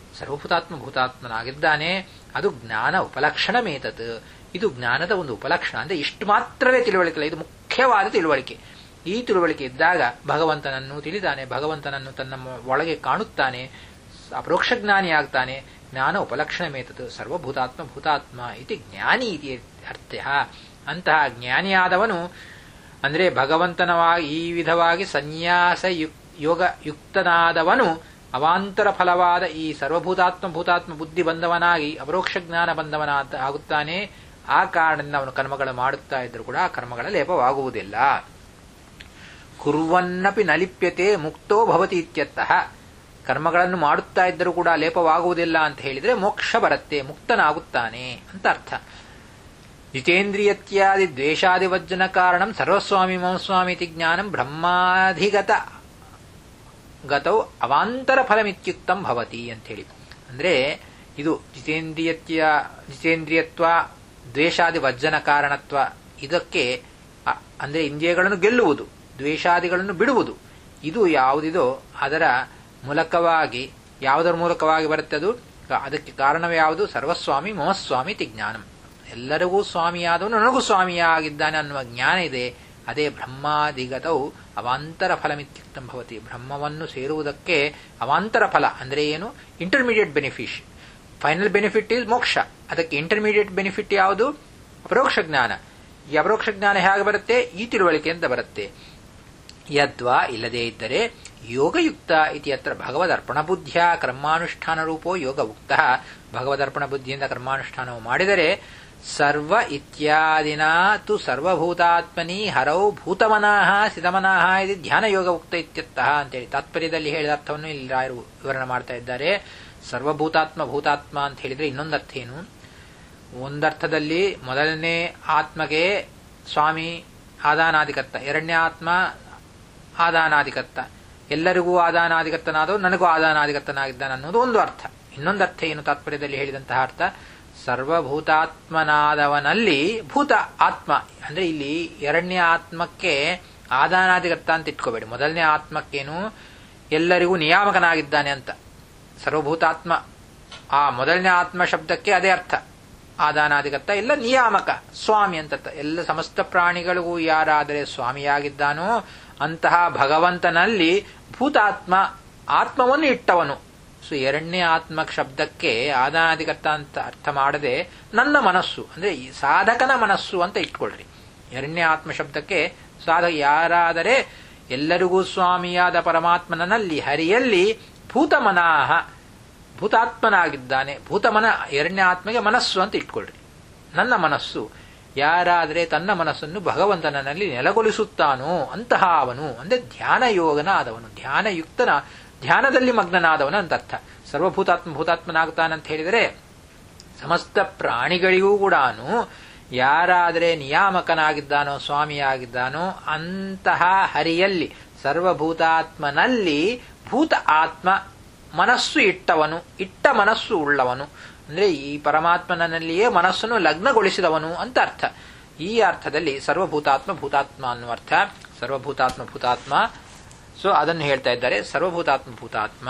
ಸರ್ವಭೂತಾತ್ಮನಾಗಿದ್ದಾನೆ. ಅದು ಜ್ಞಾನ ಉಪಲಕ್ಷಣಮೇತತ್. ಇದು ಜ್ಞಾನದ ಒಂದು ಉಪಲಕ್ಷಣ. ಅಂದ್ರೆ ಇಷ್ಟು ಮಾತ್ರವೇ ತಿಳುವಳಿಕೆ, ಇದು ಮುಖ್ಯವಾದ ತಿಳುವಳಿಕೆ. ಈ ತಿಳುವಳಿಕೆ ಇದ್ದಾಗ ಭಗವಂತನನ್ನು ತಿಳಿದಾನೆ, ಭಗವಂತನನ್ನು ತನ್ನ ಒಳಗೆ ಕಾಣುತ್ತಾನೆ, ಅಪರೋಕ್ಷ ಜ್ಞಾನಿಯಾಗ್ತಾನೆ. ಜ್ಞಾನ ಉಪಲಕ್ಷಣಮೇತತ್ ಸರ್ವಭೂತಾತ್ಮ ಇತಿ ಜ್ಞಾನಿ ಇತಿ ಅರ್ಥ. ಅಂತಹ ಜ್ಞಾನಿಯಾದವನು ಅಂದ್ರೆ ಭಗವಂತನವಾಗಿ ಈ ವಿಧವಾಗಿ ಸನ್ಯಾಸ ಯೋಗ ಯುಕ್ತನಾದವನು ಅವಾಂತರ ಫಲವಾದ ಈ ಸರ್ವಭೂತಾತ್ಮ ಬುದ್ಧಿ ಬಂದವನಾಗಿ ಅಪರೋಕ್ಷ ಜ್ಞಾನ ಬಂದವನಾದ ಆಗುತ್ತಾನೆ. ಆ ಕಾರಣದಿಂದ ಅವನು ಕರ್ಮಗಳು ಮಾಡುತ್ತಾ ಇದ್ರೂ ಕೂಡ ಆ ಕರ್ಮಗಳ ಲೇಪವಾಗುವುದಿಲ್ಲ. ಕುರ್ವನ್ನಪಿ ನಲಿಪ್ಯತೆ ಮುಕ್ತೋ ಭವತಿ ಇತ್ಯರ್ಥಃ. ಕರ್ಮಗಳನ್ನು ಮಾಡುತ್ತಾ ಇದ್ದರೂ ಕೂಡ ಲೇಪವಾಗುವುದಿಲ್ಲ ಅಂತ ಹೇಳಿದ್ರೆ ಮೋಕ್ಷ ಬರುತ್ತೆ, ಮುಕ್ತನಾಗುತ್ತಾನೆ ಅಂತ ಅರ್ಥ. ಜಿತೇಂದ್ರಿಯತ್ಯಾದಿ ದ್ವೇಷಾದಿವಜ್ಜನ ಕಾರಣಂ ಸರ್ವಸ್ವಾಮಿ ಮಮಸ್ವಾಮಿ ಇತಿ ಜ್ಞಾನಂ ಬ್ರಹ್ಮಾಧಿಗತ ಗತೌ ಅವಾಂತರ ಫಲಮಿತ್ಯುಕ್ತಂ ಭವತಿ ಅಂತ ಹೇಳಿ. ಅಂದ್ರೆ ಇದು ಜಿತೇಂದ್ರಿಯತ್ವ ದ್ವೇಷಾದಿ ವಜ್ಜನ ಕಾರಣತ್ವ, ಇದಕ್ಕೆ ಅಂದ್ರೆ ಇಂದ್ರಿಯಗಳನ್ನು ಗೆಲ್ಲುವುದು, ದ್ವೇಷಾದಿಗಳನ್ನು ಬಿಡುವುದು. ಇದು ಯಾವುದಿದೋ ಅದರ ಮೂಲಕವಾಗಿ, ಯಾವುದರ ಮೂಲಕವಾಗಿ ಬರುತ್ತೆ ಅದು, ಅದಕ್ಕೆ ಕಾರಣವೇ ಯಾವುದು? ಸರ್ವಸ್ವಾಮಿ ಮಮಸ್ವಾಮಿ ಇತಿ ಜ್ಞಾನಂ. ಎಲ್ಲರಿಗೂ ಸ್ವಾಮಿಯಾದವನು ನನಗೂ ಸ್ವಾಮಿಯಾಗಿದ್ದಾನೆ ಅನ್ನುವ ಜ್ಞಾನ ಇದೆ. ಅದೇ ಬ್ರಹ್ಮಾದಿಗತವು ಅವಾಂತರ ಫಲಮಿತ್ಯುಕ್ತಂ ಭವತಿ. ಬ್ರಹ್ಮವನ್ನು ಸೇರುವುದಕ್ಕೆ ಅವಾಂತರ ಫಲ ಅಂದ್ರೆ ಏನು? Intermediate benefit. Final benefit is moksha. ಅದಕ್ಕೆ ಇಂಟರ್ಮೀಡಿಯೇಟ್ ಬೆನಿಫಿಟ್ ಯಾವುದು? ಅಪರೋಕ್ಷ ಜ್ಞಾನ. ಈ ಅಪರೋಕ್ಷ ಜ್ಞಾನ ಹೇಗೆ ಬರುತ್ತೆ? ಈ ತಿಳುವಳಿಕೆಯಿಂದ ಬರುತ್ತೆ. ಯದ್ವಾ ಇಲ್ಲದೇ ಇದ್ದರೆ ಯೋಗಯುಕ್ತ ಇತಿ ಅತ್ರ ಭಗವದರ್ಪಣ ಬುದ್ಧಿಯ ಕರ್ಮಾನುಷ್ಠಾನ ರೂಪೋ ಯೋಗ ಉಕ್ತ. ಭಗವದರ್ಪಣ ಬುದ್ಧಿಯಿಂದ ಕರ್ಮಾನುಷ್ಠಾನವು ಮಾಡಿದರೆ ಸರ್ವ ಇತ್ಯಾದಿನ ತು ಸರ್ವಭೂತಾತ್ಮನಿ ಹರೌ ಭೂತಮನಃ ಸಿದಮನಃ ಇದು ಧ್ಯಾನ ಯೋಗ ಉಕ್ತ ಇತ್ಯರ್ಥಃ ಅಂತೇಳಿ ತಾತ್ಪರ್ಯದಲ್ಲಿ ಹೇಳಿದ ಅರ್ಥವನ್ನು ಇಲ್ಲಿ ರಾಯರು ವಿವರಣೆ ಮಾಡ್ತಾ ಇದ್ದಾರೆ. ಭೂತಾತ್ಮ ಅಂತ ಹೇಳಿದ್ರೆ ಇನ್ನೊಂದರ್ಥ ಏನು? ಒಂದರ್ಥದಲ್ಲಿ ಮೊದಲನೇ ಆತ್ಮಗೆ ಸ್ವಾಮಿ ಆದಾನಾಧಿಕರ್ತ, ಎರಡನೇ ಆತ್ಮ ಆದಾನಾಧಿಕರ್ತ, ಎಲ್ಲರಿಗೂ ಆದಾನಾಧಿಕರ್ತನಾದವು ನನಗೂ ಆದಾನಾಧಿಕರ್ತನಾಗಿದ್ದಾನೆ ಅನ್ನೋದು ಒಂದು ಅರ್ಥ. ಇನ್ನೊಂದರ್ಥ ಏನು ತಾತ್ಪರ್ಯದಲ್ಲಿ ಹೇಳಿದಂತಹ ಅರ್ಥ? ಸರ್ವಭೂತಾತ್ಮನಾದವನಲ್ಲಿ ಭೂತ ಆತ್ಮ ಅಂದ್ರೆ ಇಲ್ಲಿ ಎರಡನೇ ಆತ್ಮಕ್ಕೆ ಆದಾನಾಧಿಕರ್ತ ಅಂತ ಇಟ್ಕೋಬೇಡಿ. ಮೊದಲನೇ ಆತ್ಮಕ್ಕೇನು ಎಲ್ಲರಿಗೂ ನಿಯಾಮಕನಾಗಿದ್ದಾನೆ ಅಂತ. ಸರ್ವಭೂತಾತ್ಮ ಆ ಮೊದಲನೇ ಆತ್ಮ ಶಬ್ದಕ್ಕೆ ಅದೇ ಅರ್ಥ. ಆದಾನಾಧಿಕರ್ತ ಎಲ್ಲ ನಿಯಾಮಕ, ಸ್ವಾಮಿ ಅಂತ. ಎಲ್ಲ ಸಮಸ್ತ ಪ್ರಾಣಿಗಳಿಗೂ ಯಾರಾದರೆ ಸ್ವಾಮಿಯಾಗಿದ್ದಾನೋ ಅಂತಹ ಭಗವಂತನಲ್ಲಿ ಭೂತಾತ್ಮ ಆತ್ಮವನ್ನು ಇಟ್ಟವನು. ಸೊ ಎರಡನೇ ಆತ್ಮ ಶಬ್ದಕ್ಕೆ ಆದಾನಾಧಿಕರ್ತ ಅಂತ ಅರ್ಥ ಮಾಡದೆ ನನ್ನ ಮನಸ್ಸು ಅಂದ್ರೆ ಸಾಧಕನ ಮನಸ್ಸು ಅಂತ ಇಟ್ಕೊಳ್ರಿ. ಎರಡನೇ ಆತ್ಮ ಶಬ್ದಕ್ಕೆ ಯಾರಾದರೆ ಎಲ್ಲರಿಗೂ ಸ್ವಾಮಿಯಾದ ಪರಮಾತ್ಮನಲ್ಲಿ ಹರಿಯಲ್ಲಿ ಭೂತಮನಃ ಭೂತಾತ್ಮನಾಗಿದ್ದಾನೆ. ಭೂತಮನ ಎರಡನೇ ಆತ್ಮಗೆ ಮನಸ್ಸು ಅಂತ ಇಟ್ಕೊಳ್ರಿ. ನನ್ನ ಮನಸ್ಸು ಯಾರಾದರೆ ತನ್ನ ಮನಸ್ಸನ್ನು ಭಗವಂತನಲ್ಲಿ ನೆಲೆಗೊಳಿಸುತ್ತಾನೋ ಅಂತಹ ಅವನು ಅಂದ್ರೆ ಧ್ಯಾನ ಯೋಗನಾದವನು, ಧ್ಯಾನಯುಕ್ತನ, ಧ್ಯಾನದಲ್ಲಿ ಮಗ್ನನಾದವನು ಅಂತ ಅರ್ಥ. ಭೂತಾತ್ಮನಾಗ್ತಾನಂತ ಹೇಳಿದರೆ ಸಮಸ್ತ ಪ್ರಾಣಿಗಳಿಗೂ ಕೂಡ ಯಾರಾದರೆ ನಿಯಾಮಕನಾಗಿದ್ದಾನೋ ಸ್ವಾಮಿಯಾಗಿದ್ದಾನೋ ಅಂತಹ ಹರಿಯಲ್ಲಿ ಸರ್ವಭೂತಾತ್ಮನಲ್ಲಿ ಭೂತ ಆತ್ಮ ಮನಸ್ಸು ಇಟ್ಟವನು, ಇಟ್ಟ ಮನಸ್ಸು ಉಳ್ಳವನು ಅಂದ್ರೆ ಈ ಪರಮಾತ್ಮನಲ್ಲಿಯೇ ಮನಸ್ಸನ್ನು ಲಗ್ನಗೊಳಿಸಿದವನು ಅಂತ ಅರ್ಥ. ಈ ಅರ್ಥದಲ್ಲಿ ಸರ್ವಭೂತಾತ್ಮ ಭೂತಾತ್ಮ ಅನ್ನುವ ಅರ್ಥ. ಸರ್ವಭೂತಾತ್ಮ ಭೂತಾತ್ಮ, ಸೊ ಅದನ್ನು ಹೇಳ್ತಾ ಇದ್ದಾರೆ. ಸರ್ವಭೂತಾತ್ಮ ಭೂತಾತ್ಮ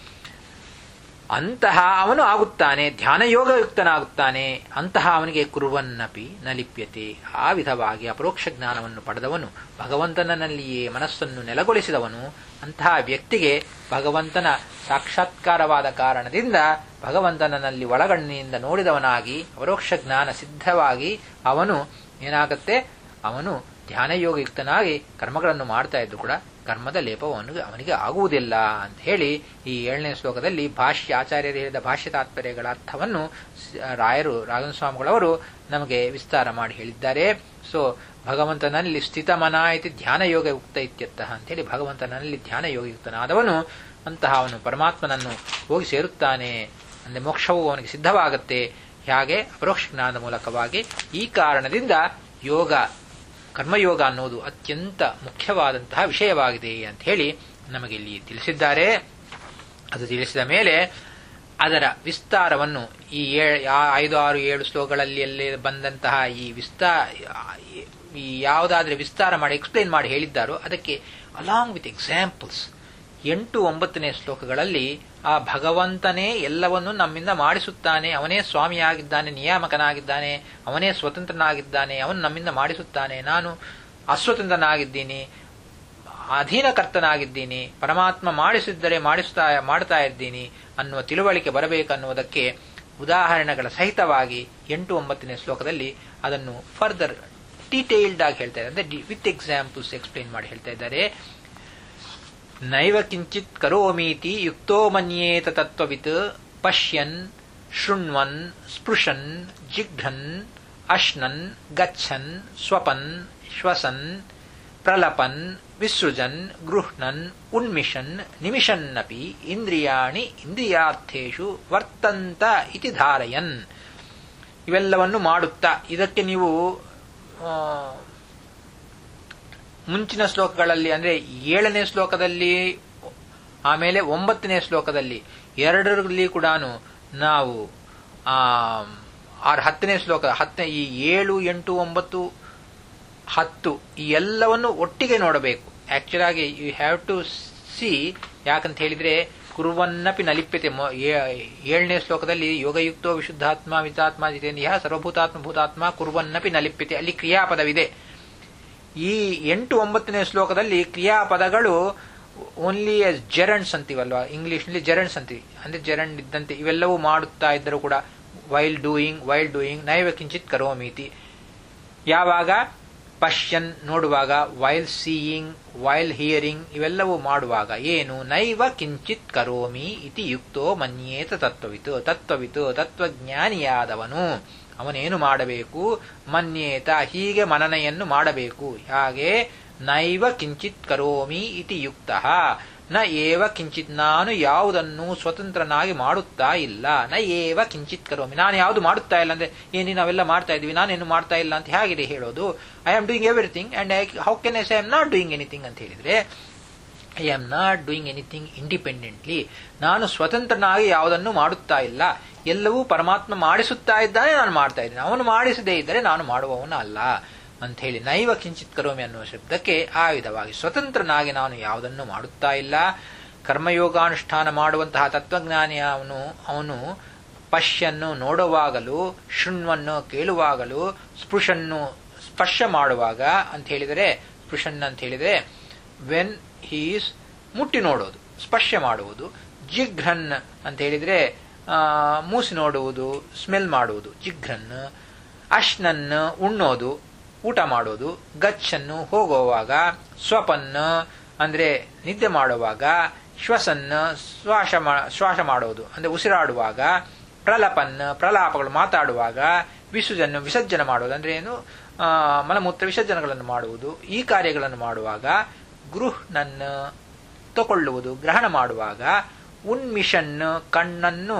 ಅಂತಹ ಅವನು ಆಗುತ್ತಾನೆ, ಧ್ಯಾನಯೋಗಯುಕ್ತನಾಗುತ್ತಾನೆ. ಅಂತಹ ಅವನಿಗೆ ಕುರುವನ್ನಪಿ ನ ಲಿಪ್ಯತೆ. ಆ ವಿಧವಾಗಿ ಅಪರೋಕ್ಷ ಜ್ಞಾನವನ್ನು ಪಡೆದವನು, ಭಗವಂತನಲ್ಲಿಯೇ ಮನಸ್ಸನ್ನು ನೆಲೆಗೊಳಿಸಿದವನು, ಅಂತಹ ವ್ಯಕ್ತಿಗೆ ಭಗವಂತನ ಸಾಕ್ಷಾತ್ಕಾರವಾದ ಕಾರಣದಿಂದ ಭಗವಂತನಲ್ಲಿ ಒಳಗಣ್ಣಿನಿಂದ ನೋಡಿದವನಾಗಿ ಅಪರೋಕ್ಷ ಜ್ಞಾನ ಸಿದ್ಧವಾಗಿ ಅವನು ಏನಾಗುತ್ತೆ, ಅವನು ಧ್ಯಾನಯೋಗಯುಕ್ತನಾಗಿ ಕರ್ಮಗಳನ್ನು ಮಾಡ್ತಾ ಇದ್ದು ಕೂಡ ಕರ್ಮದ ಲೇಪವು ಅವನಿಗೆ ಆಗುವುದಿಲ್ಲ ಅಂತ ಹೇಳಿ ಈ 7ನೇ ಶ್ಲೋಕದಲ್ಲಿ ಆಚಾರ್ಯರು ಹೇಳಿದ ಭಾಷ್ಯ ತಾತ್ಪರ್ಯಗಳ ಅರ್ಥವನ್ನು ರಾಯರು ರಾಘವೇಂದ್ರ ಸ್ವಾಮಿಗಳವರು ನಮಗೆ ವಿಸ್ತಾರ ಮಾಡಿ ಹೇಳಿದ್ದಾರೆ. ಸೊ ಭಗವಂತನಲ್ಲಿ ಸ್ಥಿತಮನ ಇತಿ ಧ್ಯಾನಯೋಗಯುಕ್ತ ಇತ್ಯರ್ಥಃ ಅಂತೇಳಿ, ಭಗವಂತನಲ್ಲಿ ಧ್ಯಾನಯೋಗಯುಕ್ತನಾದವನು ಅಂತಹ ಅವನು ಪರಮಾತ್ಮನನ್ನು ಹೋಗಿ ಸೇರುತ್ತಾನೆ, ಅಂದರೆ ಮೋಕ್ಷವು ಅವನಿಗೆ ಸಿದ್ಧವಾಗುತ್ತೆ. ಹಾಗೆ ಅಪರೋಕ್ಷ ಜ್ಞಾನದ ಮೂಲಕವಾಗಿ ಈ ಕಾರಣದಿಂದ ಯೋಗ, ಕರ್ಮಯೋಗ ಅನ್ನೋದು ಅತ್ಯಂತ ಮುಖ್ಯವಾದಂತಹ ವಿಷಯವಾಗಿದೆ ಅಂತ ಹೇಳಿ ನಮಗೆ ಇಲ್ಲಿ ತಿಳಿಸಿದ್ದಾರೆ. ಅದು ತಿಳಿಸಿದ ಮೇಲೆ ಅದರ ವಿಸ್ತಾರವನ್ನು ಈ 5, 6, 7 ಶ್ಲೋಕಗಳಲ್ಲಿ ಬಂದಂತಹ ಈ ಯಾವುದಾದ್ರೆ ವಿಸ್ತಾರ ಮಾಡಿ ಎಕ್ಸ್ಪ್ಲೇನ್ ಮಾಡಿ ಹೇಳಿದ್ದಾರೋ ಅದಕ್ಕೆ ಅಲಾಂಗ್ ವಿತ್ ಎಕ್ಸಾಂಪಲ್ಸ್ 8, 9ನೇ ಶ್ಲೋಕಗಳಲ್ಲಿ ಆ ಭಗವಂತನೇ ಎಲ್ಲವನ್ನೂ ನಮ್ಮಿಂದ ಮಾಡಿಸುತ್ತಾನೆ, ಅವನೇ ಸ್ವಾಮಿಯಾಗಿದ್ದಾನೆ, ನಿಯಾಮಕನಾಗಿದ್ದಾನೆ, ಅವನೇ ಸ್ವತಂತ್ರನಾಗಿದ್ದಾನೆ, ಅವನು ನಮ್ಮಿಂದ ಮಾಡಿಸುತ್ತಾನೆ, ನಾನು ಅಸ್ವತಂತ್ರನಾಗಿದ್ದೀನಿ, ಅಧೀನಕರ್ತನಾಗಿದ್ದೀನಿ, ಪರಮಾತ್ಮ ಮಾಡಿಸಿದ್ದರೆ ಮಾಡ್ತಾ ಇದ್ದೀನಿ ಅನ್ನುವ ತಿಳುವಳಿಕೆ ಬರಬೇಕನ್ನುವುದಕ್ಕೆ ಉದಾಹರಣೆಗಳ ಸಹಿತವಾಗಿ 8, 9ನೇ ಶ್ಲೋಕದಲ್ಲಿ ಅದನ್ನು ಫರ್ದರ್ ಡೀಟೇಲ್ಡ್ ಆಗಿ ಹೇಳ್ತಾ ಇದ್ದಾರೆ. ಅಂದರೆ ವಿತ್ ಎಕ್ಸಾಂಪಲ್ಸ್ ಎಕ್ಸ್ಪ್ಲೇನ್ ಮಾಡಿ ಹೇಳ್ತಾ ಇದ್ದಾರೆ. ನೈವ ಕಿಂಚಿತ್ ಕರೋಮೀತಿ ಯುಕ್ತೋ ಮನ್ಯೇತ ತತ್ವವಿತ್ ಪಶ್ಯನ್ ಶೃಣ್ವನ್ ಸ್ಪೃಶನ್ ಜಿಘ್ರನ್ ಅಶ್ನನ್ ಗಚ್ಚನ್ ಸ್ವಪನ್ ಶ್ವಸನ್ ಪ್ರಲಪನ್ ವಿಸೃಜನ್ ಗೃಹ್ಣನ್ ಉನ್ಮಿಷನ್ ನಿಮಿಷನ್ನಪಿ ಇಂದ್ರಿಯಾಣಿ ಇಂದ್ರಿಯಾರ್ಥೇಷು ವರ್ತಂತ ಇತಿ ಧಾರಯನ್. ಇವೆಲ್ಲವನ್ನು ಮಾಡುತ್ತಾ, ಇದಕ್ಕೆ ನೀವು ಮುಂಚಿನ ಶ್ಲೋಕಗಳಲ್ಲಿ ಅಂದರೆ 7ನೇ ಶ್ಲೋಕದಲ್ಲಿ ಆಮೇಲೆ 9ನೇ ಶ್ಲೋಕದಲ್ಲಿ ಎರಡರಲ್ಲಿ ಕೂಡ ನಾವು 10ನೇ ಶ್ಲೋಕ ಈ 7, 8, 9, 10 ಈ ಎಲ್ಲವನ್ನು ಒಟ್ಟಿಗೆ ನೋಡಬೇಕು. ಆಕ್ಚುಲ್ ಆಗಿ ಯು ಹ್ಯಾವ್ ಟು ಸಿ, ಯಾಕಂತ ಹೇಳಿದ್ರೆ ಕುರುವನ್ನಪಿ ನಲಿಪ್ಯತೆ 7ನೇ ಶ್ಲೋಕದಲ್ಲಿ ಯೋಗಯುಕ್ತೋ ವಿಶುದ್ಧಾತ್ಮ ವಿತಾತ್ಮ ಜಿತೇಂದ್ರಿಯ ಸರ್ವಭೂತಾತ್ಮ ಭೂತಾತ್ಮ ಕುರುವನ್ನಪಿ ನಲಿಪ್ಯತೆ, ಅಲ್ಲಿ ಕ್ರಿಯಾಪದವಿದೆ. ಈ 8, 9ನೇ ಶ್ಲೋಕದಲ್ಲಿ ಕ್ರಿಯಾಪದಗಳು ಓನ್ಲಿ ಎಸ್ ಜೆರಂಡ್ಸ್ ಅಂತೀವಲ್ವಾ, ಇಂಗ್ಲಿಷ್ನಲ್ಲಿ ಜೆರಂಡ್ಸ್ ಅಂತೀವಿ, ಅಂದ್ರೆ ಜೆರಂಡ್ ಇದ್ದಂತೆ ಇವೆಲ್ಲವೂ ಮಾಡುತ್ತಾ ಇದ್ದರೂ ಕೂಡ ವೈಲ್ ಡೂಯಿಂಗ್ ನೈವ ಕಿಂಚಿತ್ ಕರೋಮೀತಿ. ಯಾವಾಗ ಪಶ್ಯನ್ ನೋಡುವಾಗ, ವೈಲ್ ಸೀಯಿಂಗ್, ವೈಲ್ ಹಿಯರಿಂಗ್ ಇವೆಲ್ಲವೂ ಮಾಡುವಾಗ ಏನು, ನೈವ ಕಿಂಚಿತ್ ಕರೋಮಿ ಇತಿ ಯುಕ್ತೋ ಮನ್ಯೇತ ತತ್ವವಿತು ತತ್ವಜ್ಞಾನಿಯಾದವನು ಅವನೇನು ಮಾಡಬೇಕು, ಮನ್ಯೇತ ಹೀಗೆ ಮನನೆಯನ್ನು ಮಾಡಬೇಕು. ಹಾಗೆ ನೈವ ಕಿಂಚಿತ್ ಕರೋಮಿ ಇತಿ ಯುಕ್ತಃ ನ ಏವ ಕಿಂಚಿತ್, ನಾನು ಯಾವುದನ್ನು ಸ್ವತಂತ್ರನಾಗಿ ಮಾಡುತ್ತಾ ಇಲ್ಲ. ನ ಏವ ಕಿಂಚಿತ್ ಕರೋಮಿ, ನಾನು ಯಾವುದು ಮಾಡುತ್ತಾ ಇಲ್ಲ ಅಂದ್ರೆ ಏನಿ ನಾವೆಲ್ಲ ಮಾಡ್ತಾ ಇದೀವಿ, ನಾನೇನು ಮಾಡ್ತಾ ಇಲ್ಲ ಅಂತ ಹೇಗಿದೆ ಹೇಳೋದು. I am doing everything and how can I say I am not doing anything ಅಂತ ಹೇಳಿದ್ರೆ, I am not doing anything independently, ನಾನು ಸ್ವತಂತ್ರನಾಗಿ ಯಾವುದನ್ನು ಮಾಡುತ್ತಾ ಇಲ್ಲ, ಎಲ್ಲವೂ ಪರಮಾತ್ಮ ಮಾಡಿಸುತ್ತಾ ಇದ್ದಾನೆ, ನಾನು ಮಾಡ್ತಾ ಇದ್ದೇನೆ, ಅವನು ಮಾಡಿಸದೇ ಇದ್ದರೆ ನಾನು ಮಾಡುವವನು ಅಲ್ಲ ಅಂತ ಹೇಳಿ ನೈವ ಕಿಂಚಿತ್ ಕರೋಮಿ ಅನ್ನುವ ಶಬ್ದಕ್ಕೆ ಆ ವಿಧವಾಗಿ ಸ್ವತಂತ್ರನಾಗಿ ನಾನು ಯಾವುದನ್ನು ಮಾಡುತ್ತಾ ಇಲ್ಲ. ಕರ್ಮಯೋಗಾನುಷ್ಠಾನ ಮಾಡುವಂತಹ ತತ್ವಜ್ಞಾನಿ ಅವನು ಪಶ್ಯನ್ನು ನೋಡುವಾಗಲೂ, ಶೃಣ್ವನ್ನು ಕೇಳುವಾಗಲೂ, ಸ್ಪೃಶನ್ನು ಸ್ಪರ್ಶ ಮಾಡುವಾಗ ಅಂತ ಹೇಳಿದರೆ, ಸ್ಪೃಶನ್ ಅಂತ ಹೇಳಿದರೆ ವೆನ್ ಹೀಸ್ ಮುಟ್ಟಿ ನೋಡೋದು, ಸ್ಪರ್ಶ ಮಾಡುವುದು. ಜಿಘ್ರನ್ ಅಂತ ಹೇಳಿದರೆ ಮೂಸಿ ನೋಡುವುದು, ಸ್ಮೆಲ್ ಮಾಡುವುದು, ಜಿಘ್ರನ್. ಅಶ್ನನ್ ಉಣ್ಣೋದು, ಊಟ ಮಾಡೋದು. ಗಚ್ಚನ್ನು ಹೋಗುವಾಗ. ಸ್ವಪನ್ ಅಂದ್ರೆ ನಿದ್ದೆ ಮಾಡುವಾಗ. ಶ್ವಸನ್ ಶ್ವಾಸ ಮಾಡೋದು ಅಂದ್ರೆ ಉಸಿರಾಡುವಾಗ. ಪ್ರಲಪನ್ ಪ್ರಲಾಪಗಳು ಮಾತಾಡುವಾಗ. ವಿಸರ್ಜನ ವಿಸರ್ಜನೆ ಮಾಡುವುದು ಅಂದ್ರೆ ಏನು, ಮಲಮೂತ್ರ ವಿಸರ್ಜನೆಗಳನ್ನು ಮಾಡುವುದು. ಈ ಕಾರ್ಯಗಳನ್ನು ಮಾಡುವಾಗ. ಗೃಹ್ಣನ್ ತಗೊಳ್ಳುವುದು, ಗ್ರಹಣ ಮಾಡುವಾಗ. ಉನ್ಮಿಷನ್ ಕಣ್ಣನ್ನು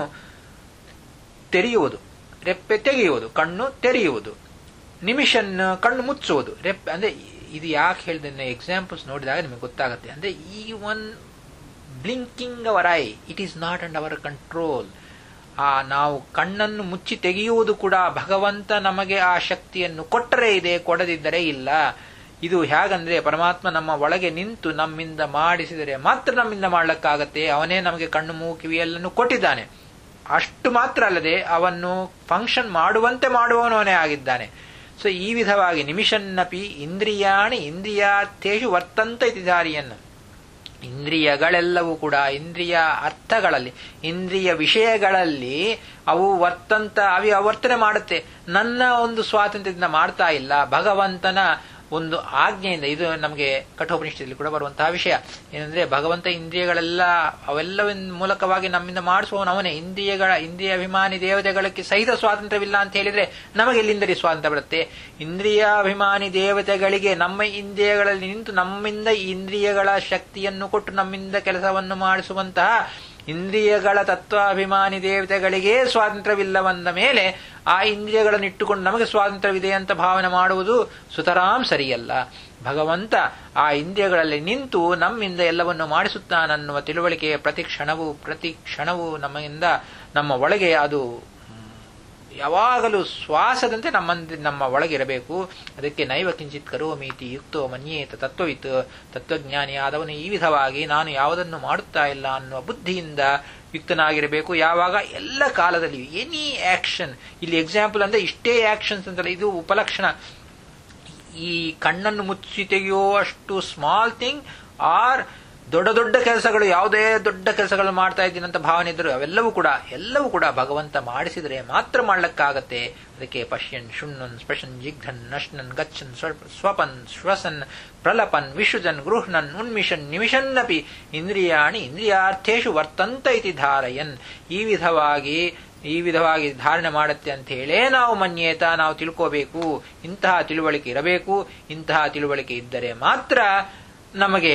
ತೆರೆಯುವುದು, ರೆಪ್ಪೆ ತೆಗೆಯುವುದು, ಕಣ್ಣು ತೆರೆಯುವುದು. ನಿಮಿಷನ್ ಕಣ್ಣು ಮುಚ್ಚುವುದು, ರೆಪ್ಪೆ ಅಂದ್ರೆ ಇದು ಯಾಕೆ ಹೇಳಿದೆ, ಎಕ್ಸಾಂಪಲ್ಸ್ ನೋಡಿದಾಗ ನಿಮಗೆ ಗೊತ್ತಾಗುತ್ತೆ. ಅಂದ್ರೆ ಈ one blinking our eye, it is not and our control. ನಾವು ಕಣ್ಣನ್ನು ಮುಚ್ಚಿ ತೆಗೆಯುವುದು ಕೂಡ ಭಗವಂತ ನಮಗೆ ಆ ಶಕ್ತಿಯನ್ನು ಕೊಟ್ಟರೆ ಇದೆ, ಕೊಡದಿದ್ದರೆ ಇಲ್ಲ. ಇದು ಹೇಗಂದ್ರೆ ಪರಮಾತ್ಮ ನಮ್ಮ ಒಳಗೆ ನಿಂತು ನಮ್ಮಿಂದ ಮಾಡಿಸಿದರೆ ಮಾತ್ರ ನಮ್ಮಿಂದ ಮಾಡ್ಲಿಕ್ಕಾಗತ್ತೆ. ಅವನೇ ನಮಗೆ ಕಣ್ಣು ಮೂಗು ಕಿವಿಯೆಲ್ಲನ್ನು ಕೊಟ್ಟಿದ್ದಾನೆ. ಅಷ್ಟು ಮಾತ್ರ ಅಲ್ಲದೆ ಅವನ್ನು ಫಂಕ್ಷನ್ ಮಾಡುವಂತೆ ಮಾಡುವವನೇ ಆಗಿದ್ದಾನೆ. ಸೊ ಈ ವಿಧವಾಗಿ ನಿಮಿಷನ್ನಪಿ ಇಂದ್ರಿಯಾಣಿ ಇಂದ್ರಿಯಾರ್ಥೇಶು ವರ್ತಂತ ಇತಿಧಾರಿಯನ್ನ, ಇಂದ್ರಿಯಗಳೆಲ್ಲವೂ ಕೂಡ ಇಂದ್ರಿಯ ಅರ್ಥಗಳಲ್ಲಿ, ಇಂದ್ರಿಯ ವಿಷಯಗಳಲ್ಲಿ ಅವು ವರ್ತನೆ ಮಾಡುತ್ತೆ. ನನ್ನ ಒಂದು ಸ್ವಾತಂತ್ರ್ಯದಿಂದ ಮಾಡ್ತಾ ಇಲ್ಲ, ಭಗವಂತನ ಒಂದು ಆಜ್ಞೆಯಿಂದ. ಇದು ನಮಗೆ ಕಠೋಪನಿಷತ್ತಲ್ಲಿ ಕೂಡ ಬರುವಂತಹ ವಿಷಯ ಏನಂದ್ರೆ, ಭಗವಂತ ಇಂದ್ರಿಯಗಳೆಲ್ಲ ಅವೆಲ್ಲವ ಮೂಲಕವಾಗಿ ನಮ್ಮಿಂದ ಮಾಡಿಸುವವನು ಅವನೇ. ಇಂದ್ರಿಯ ಅಭಿಮಾನಿ ದೇವತೆಗಳಿಗೆ ಸಹಿತ ಸ್ವಾತಂತ್ರ್ಯವಿಲ್ಲ ಅಂತ ಹೇಳಿದ್ರೆ ನಮಗೆ ಎಲ್ಲಿಂದಲೇ ಸ್ವಾತಂತ್ರ್ಯ ಬರುತ್ತೆ? ಇಂದ್ರಿಯಾಭಿಮಾನಿ ದೇವತೆಗಳಿಗೆ ನಮ್ಮ ಇಂದ್ರಿಯಗಳಲ್ಲಿ ನಿಂತು ನಮ್ಮಿಂದ ಇಂದ್ರಿಯಗಳ ಶಕ್ತಿಯನ್ನು ಕೊಟ್ಟು ನಮ್ಮಿಂದ ಕೆಲಸವನ್ನು ಮಾಡಿಸುವಂತಹ ಇಂದ್ರಿಯಗಳ ತತ್ವಾಭಿಮಾನಿ ದೇವತೆಗಳಿಗೆ ಸ್ವಾತಂತ್ರ್ಯವಿಲ್ಲವಂದ ಮೇಲೆ ಆ ಇಂದ್ರಿಯಗಳನ್ನು ಇಟ್ಟುಕೊಂಡು ನಮಗೆ ಸ್ವಾತಂತ್ರ್ಯವಿದೆ ಅಂತ ಭಾವನೆ ಮಾಡುವುದು ಸುತರಾಂ ಸರಿಯಲ್ಲ. ಭಗವಂತ ಆ ಇಂದ್ರಿಯಗಳಲ್ಲಿ ನಿಂತು ನಮ್ಮಿಂದ ಎಲ್ಲವನ್ನು ಮಾಡಿಸುತ್ತಾನನ್ನುವ ತಿಳುವಳಿಕೆ ಪ್ರತಿ ಕ್ಷಣವೂ ನಮ್ಮ ಒಳಗೆ ಅದು ಯಾವಾಗಲೂ ಶ್ವಾಸದಂತೆ ನಮ್ಮ ಒಳಗಿರಬೇಕು. ಅದಕ್ಕೆ ನೈವ ಕಿಂಚಿತ್ ಕರೋಮೀತಿ ಯುಕ್ತೋ ಮನ್ಯೇತ ತತ್ವವಿತ್, ತತ್ವಜ್ಞಾನಿ ಆದವನು ಈ ವಿಧವಾಗಿ ನಾನು ಯಾವುದನ್ನು ಮಾಡುತ್ತಾ ಇಲ್ಲ ಅನ್ನುವ ಬುದ್ಧಿಯಿಂದ ಯುಕ್ತನಾಗಿರಬೇಕು. ಯಾವಾಗ? ಎಲ್ಲ ಕಾಲದಲ್ಲಿ ಎನಿ ಆಕ್ಷನ್. ಇಲ್ಲಿ ಎಕ್ಸಾಂಪಲ್ ಅಂದ್ರೆ ಇಷ್ಟೇ ಆಕ್ಷನ್ಸ್ ಅಂತಲ್ಲ, ಇದು ಉಪಲಕ್ಷಣ. ಈ ಕಣ್ಣನ್ನು ಮುಚ್ಚಿ ತೆಗೆಯೋ ಅಷ್ಟು ಸ್ಮಾಲ್ ಥಿಂಗ್ ಆರ್ ದೊಡ್ಡ ದೊಡ್ಡ ಕೆಲಸಗಳು, ಯಾವುದೇ ದೊಡ್ಡ ಕೆಲಸಗಳು ಮಾಡ್ತಾ ಇದ್ದೀನಂತ ಭಾವನೆ ಇದ್ದರು ಎಲ್ಲವೂ ಕೂಡ ಭಗವಂತ ಮಾಡಿಸಿದರೆ ಮಾತ್ರ ಮಾಡ್ಲಿಕ್ಕಾಗತ್ತೆ. ಅದಕ್ಕೆ ಪಶ್ಯನ್ ಶುಣ್ಣನ್ ಸ್ಪಶನ್ ಜಿಘ್ಧನ್ ನಶ್ನನ್ ಗಚ್ಚನ್ ಸ್ವಪನ್ ಶ್ವಸನ್ ಪ್ರಲಪನ್ ವಿಶುಜನ್ ಗೃಹ್ಣನ್ ಉನ್ಮಿಷನ್ ನಿಮಿಷನ್ನಪಿ ಇಂದ್ರಿಯಾಣಿ ಇಂದ್ರಿಯಾರ್ಥೇಶು ವರ್ತಂತ ಇತಿ ಧಾರಯನ್. ಈ ವಿಧವಾಗಿ ಧಾರಣೆ ಮಾಡುತ್ತೆ ಅಂತ ಹೇಳೇ ನಾವು ಮನ್ಯೇತ, ನಾವು ತಿಳ್ಕೋಬೇಕು. ಇಂತಹ ತಿಳುವಳಿಕೆ ಇರಬೇಕು. ಇಂತಹ ತಿಳುವಳಿಕೆ ಇದ್ದರೆ ಮಾತ್ರ ನಮಗೆ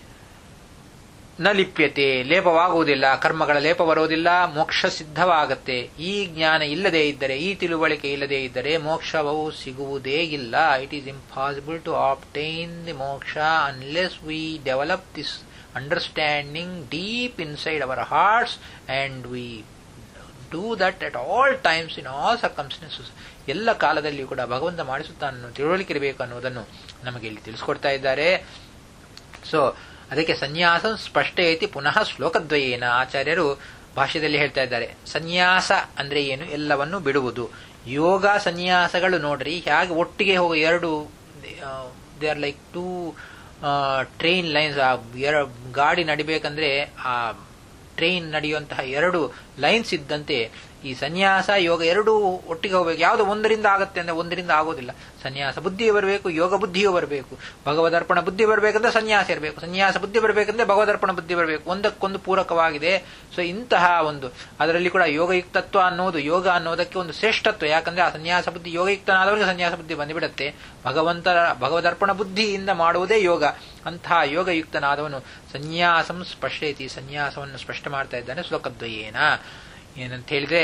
ನ ಲಿಪ್ಯತೆ, ಲೇಪವಾಗುವುದಿಲ್ಲ, ಕರ್ಮಗಳ ಲೇಪ ಬರುವುದಿಲ್ಲ, ಮೋಕ್ಷ ಸಿದ್ಧವಾಗತ್ತೆ. ಈ ಜ್ಞಾನ ಇಲ್ಲದೇ ಇದ್ದರೆ, ಈ ತಿಳುವಳಿಕೆ ಇಲ್ಲದೇ ಇದ್ದರೆ ಮೋಕ್ಷವು ಸಿಗುವುದೇ ಇಲ್ಲ. It is impossible to obtain the moksha unless we develop this understanding deep inside our hearts and we do that at all times in all circumstances. ಎಲ್ಲ ಕಾಲದಲ್ಲಿಯೂ ಕೂಡ ಭಗವಂತ ಮಾಡಿಸುತ್ತಾನನ್ನು ತಿಳುವಳಿಕೆ ಇರಬೇಕು ಅನ್ನೋದನ್ನು ನಮಗೆ ಇಲ್ಲಿ ತಿಳಿಸ್ಕೊಡ್ತಾ ಇದ್ದಾರೆ. ಸೊ ಅದಕ್ಕೆ ಸನ್ಯಾಸ ಸ್ಪಷ್ಟ ಐತಿ ಪುನಃ ಶ್ಲೋಕದ್ವಯೇನ. ಆಚಾರ್ಯರು ಭಾಷ್ಯದಲ್ಲಿ ಹೇಳ್ತಾ ಇದ್ದಾರೆ, ಸನ್ಯಾಸ ಅಂದ್ರೆ ಏನು? ಎಲ್ಲವನ್ನು ಬಿಡುವುದು. ಯೋಗ ಸನ್ಯಾಸಗಳು ನೋಡ್ರಿ ಹೇಗೆ ಒಟ್ಟಿಗೆ ಹೋಗೋ ಎರಡು, they are like two train lines. ಗಾಡಿ ನಡಿಬೇಕಂದ್ರೆ ಆ ಟ್ರೈನ್ ನಡೆಯುವಂತಹ ಎರಡು ಲೈನ್ಸ್ ಇದ್ದಂತೆ ಈ ಸನ್ಯಾಸ ಯೋಗ ಎರಡೂ ಒಟ್ಟಿಗೆ ಹೋಗಬೇಕು. ಯಾವುದು ಒಂದರಿಂದ ಆಗತ್ತೆ ಅಂದ್ರೆ ಒಂದರಿಂದ ಆಗೋದಿಲ್ಲ. ಸನ್ಯಾಸ ಬುದ್ಧಿಯೂ ಬರಬೇಕು, ಯೋಗ ಬುದ್ಧಿಯೂ ಬರಬೇಕು. ಭಗವದರ್ಪಣ ಬುದ್ಧಿ ಬರಬೇಕಂದ್ರೆ ಸನ್ಯಾಸ ಇರಬೇಕು, ಸನ್ಯಾಸ ಬುದ್ಧಿ ಬರಬೇಕಂದ್ರೆ ಭಗವದರ್ಪಣ ಬುದ್ಧಿ ಬರಬೇಕು. ಒಂದಕ್ಕೊಂದು ಪೂರಕವಾಗಿದೆ. ಸೊ ಇಂತಹ ಒಂದು ಅದರಲ್ಲಿ ಕೂಡ ಯೋಗಯುಕ್ತತ್ವ ಅನ್ನೋದು, ಯೋಗ ಅನ್ನೋದಕ್ಕೆ ಒಂದು ಶ್ರೇಷ್ಠತ್ವ. ಯಾಕಂದ್ರೆ ಆ ಸನ್ಯಾಸ ಬುದ್ಧಿ ಯೋಗಯುಕ್ತನಾದವರಿಗೆ ಸನ್ಯಾಸ ಬುದ್ಧಿ ಬಂದುಬಿಡುತ್ತೆ. ಭಗವದರ್ಪಣ ಬುದ್ಧಿಯಿಂದ ಮಾಡುವುದೇ ಯೋಗ. ಅಂತಹ ಯೋಗಯುಕ್ತನಾದವನು ಸನ್ಯಾಸಂ ಸ್ಪಷ್ಟೇತಿ, ಸನ್ಯಾಸವನ್ನು ಸ್ಪಷ್ಟ ಮಾಡ್ತಾ ಇದ್ದಾನೆ ಶ್ಲೋಕದ್ವಯೇನ. ಏನಂತ ಹೇಳಿದ್ರೆ,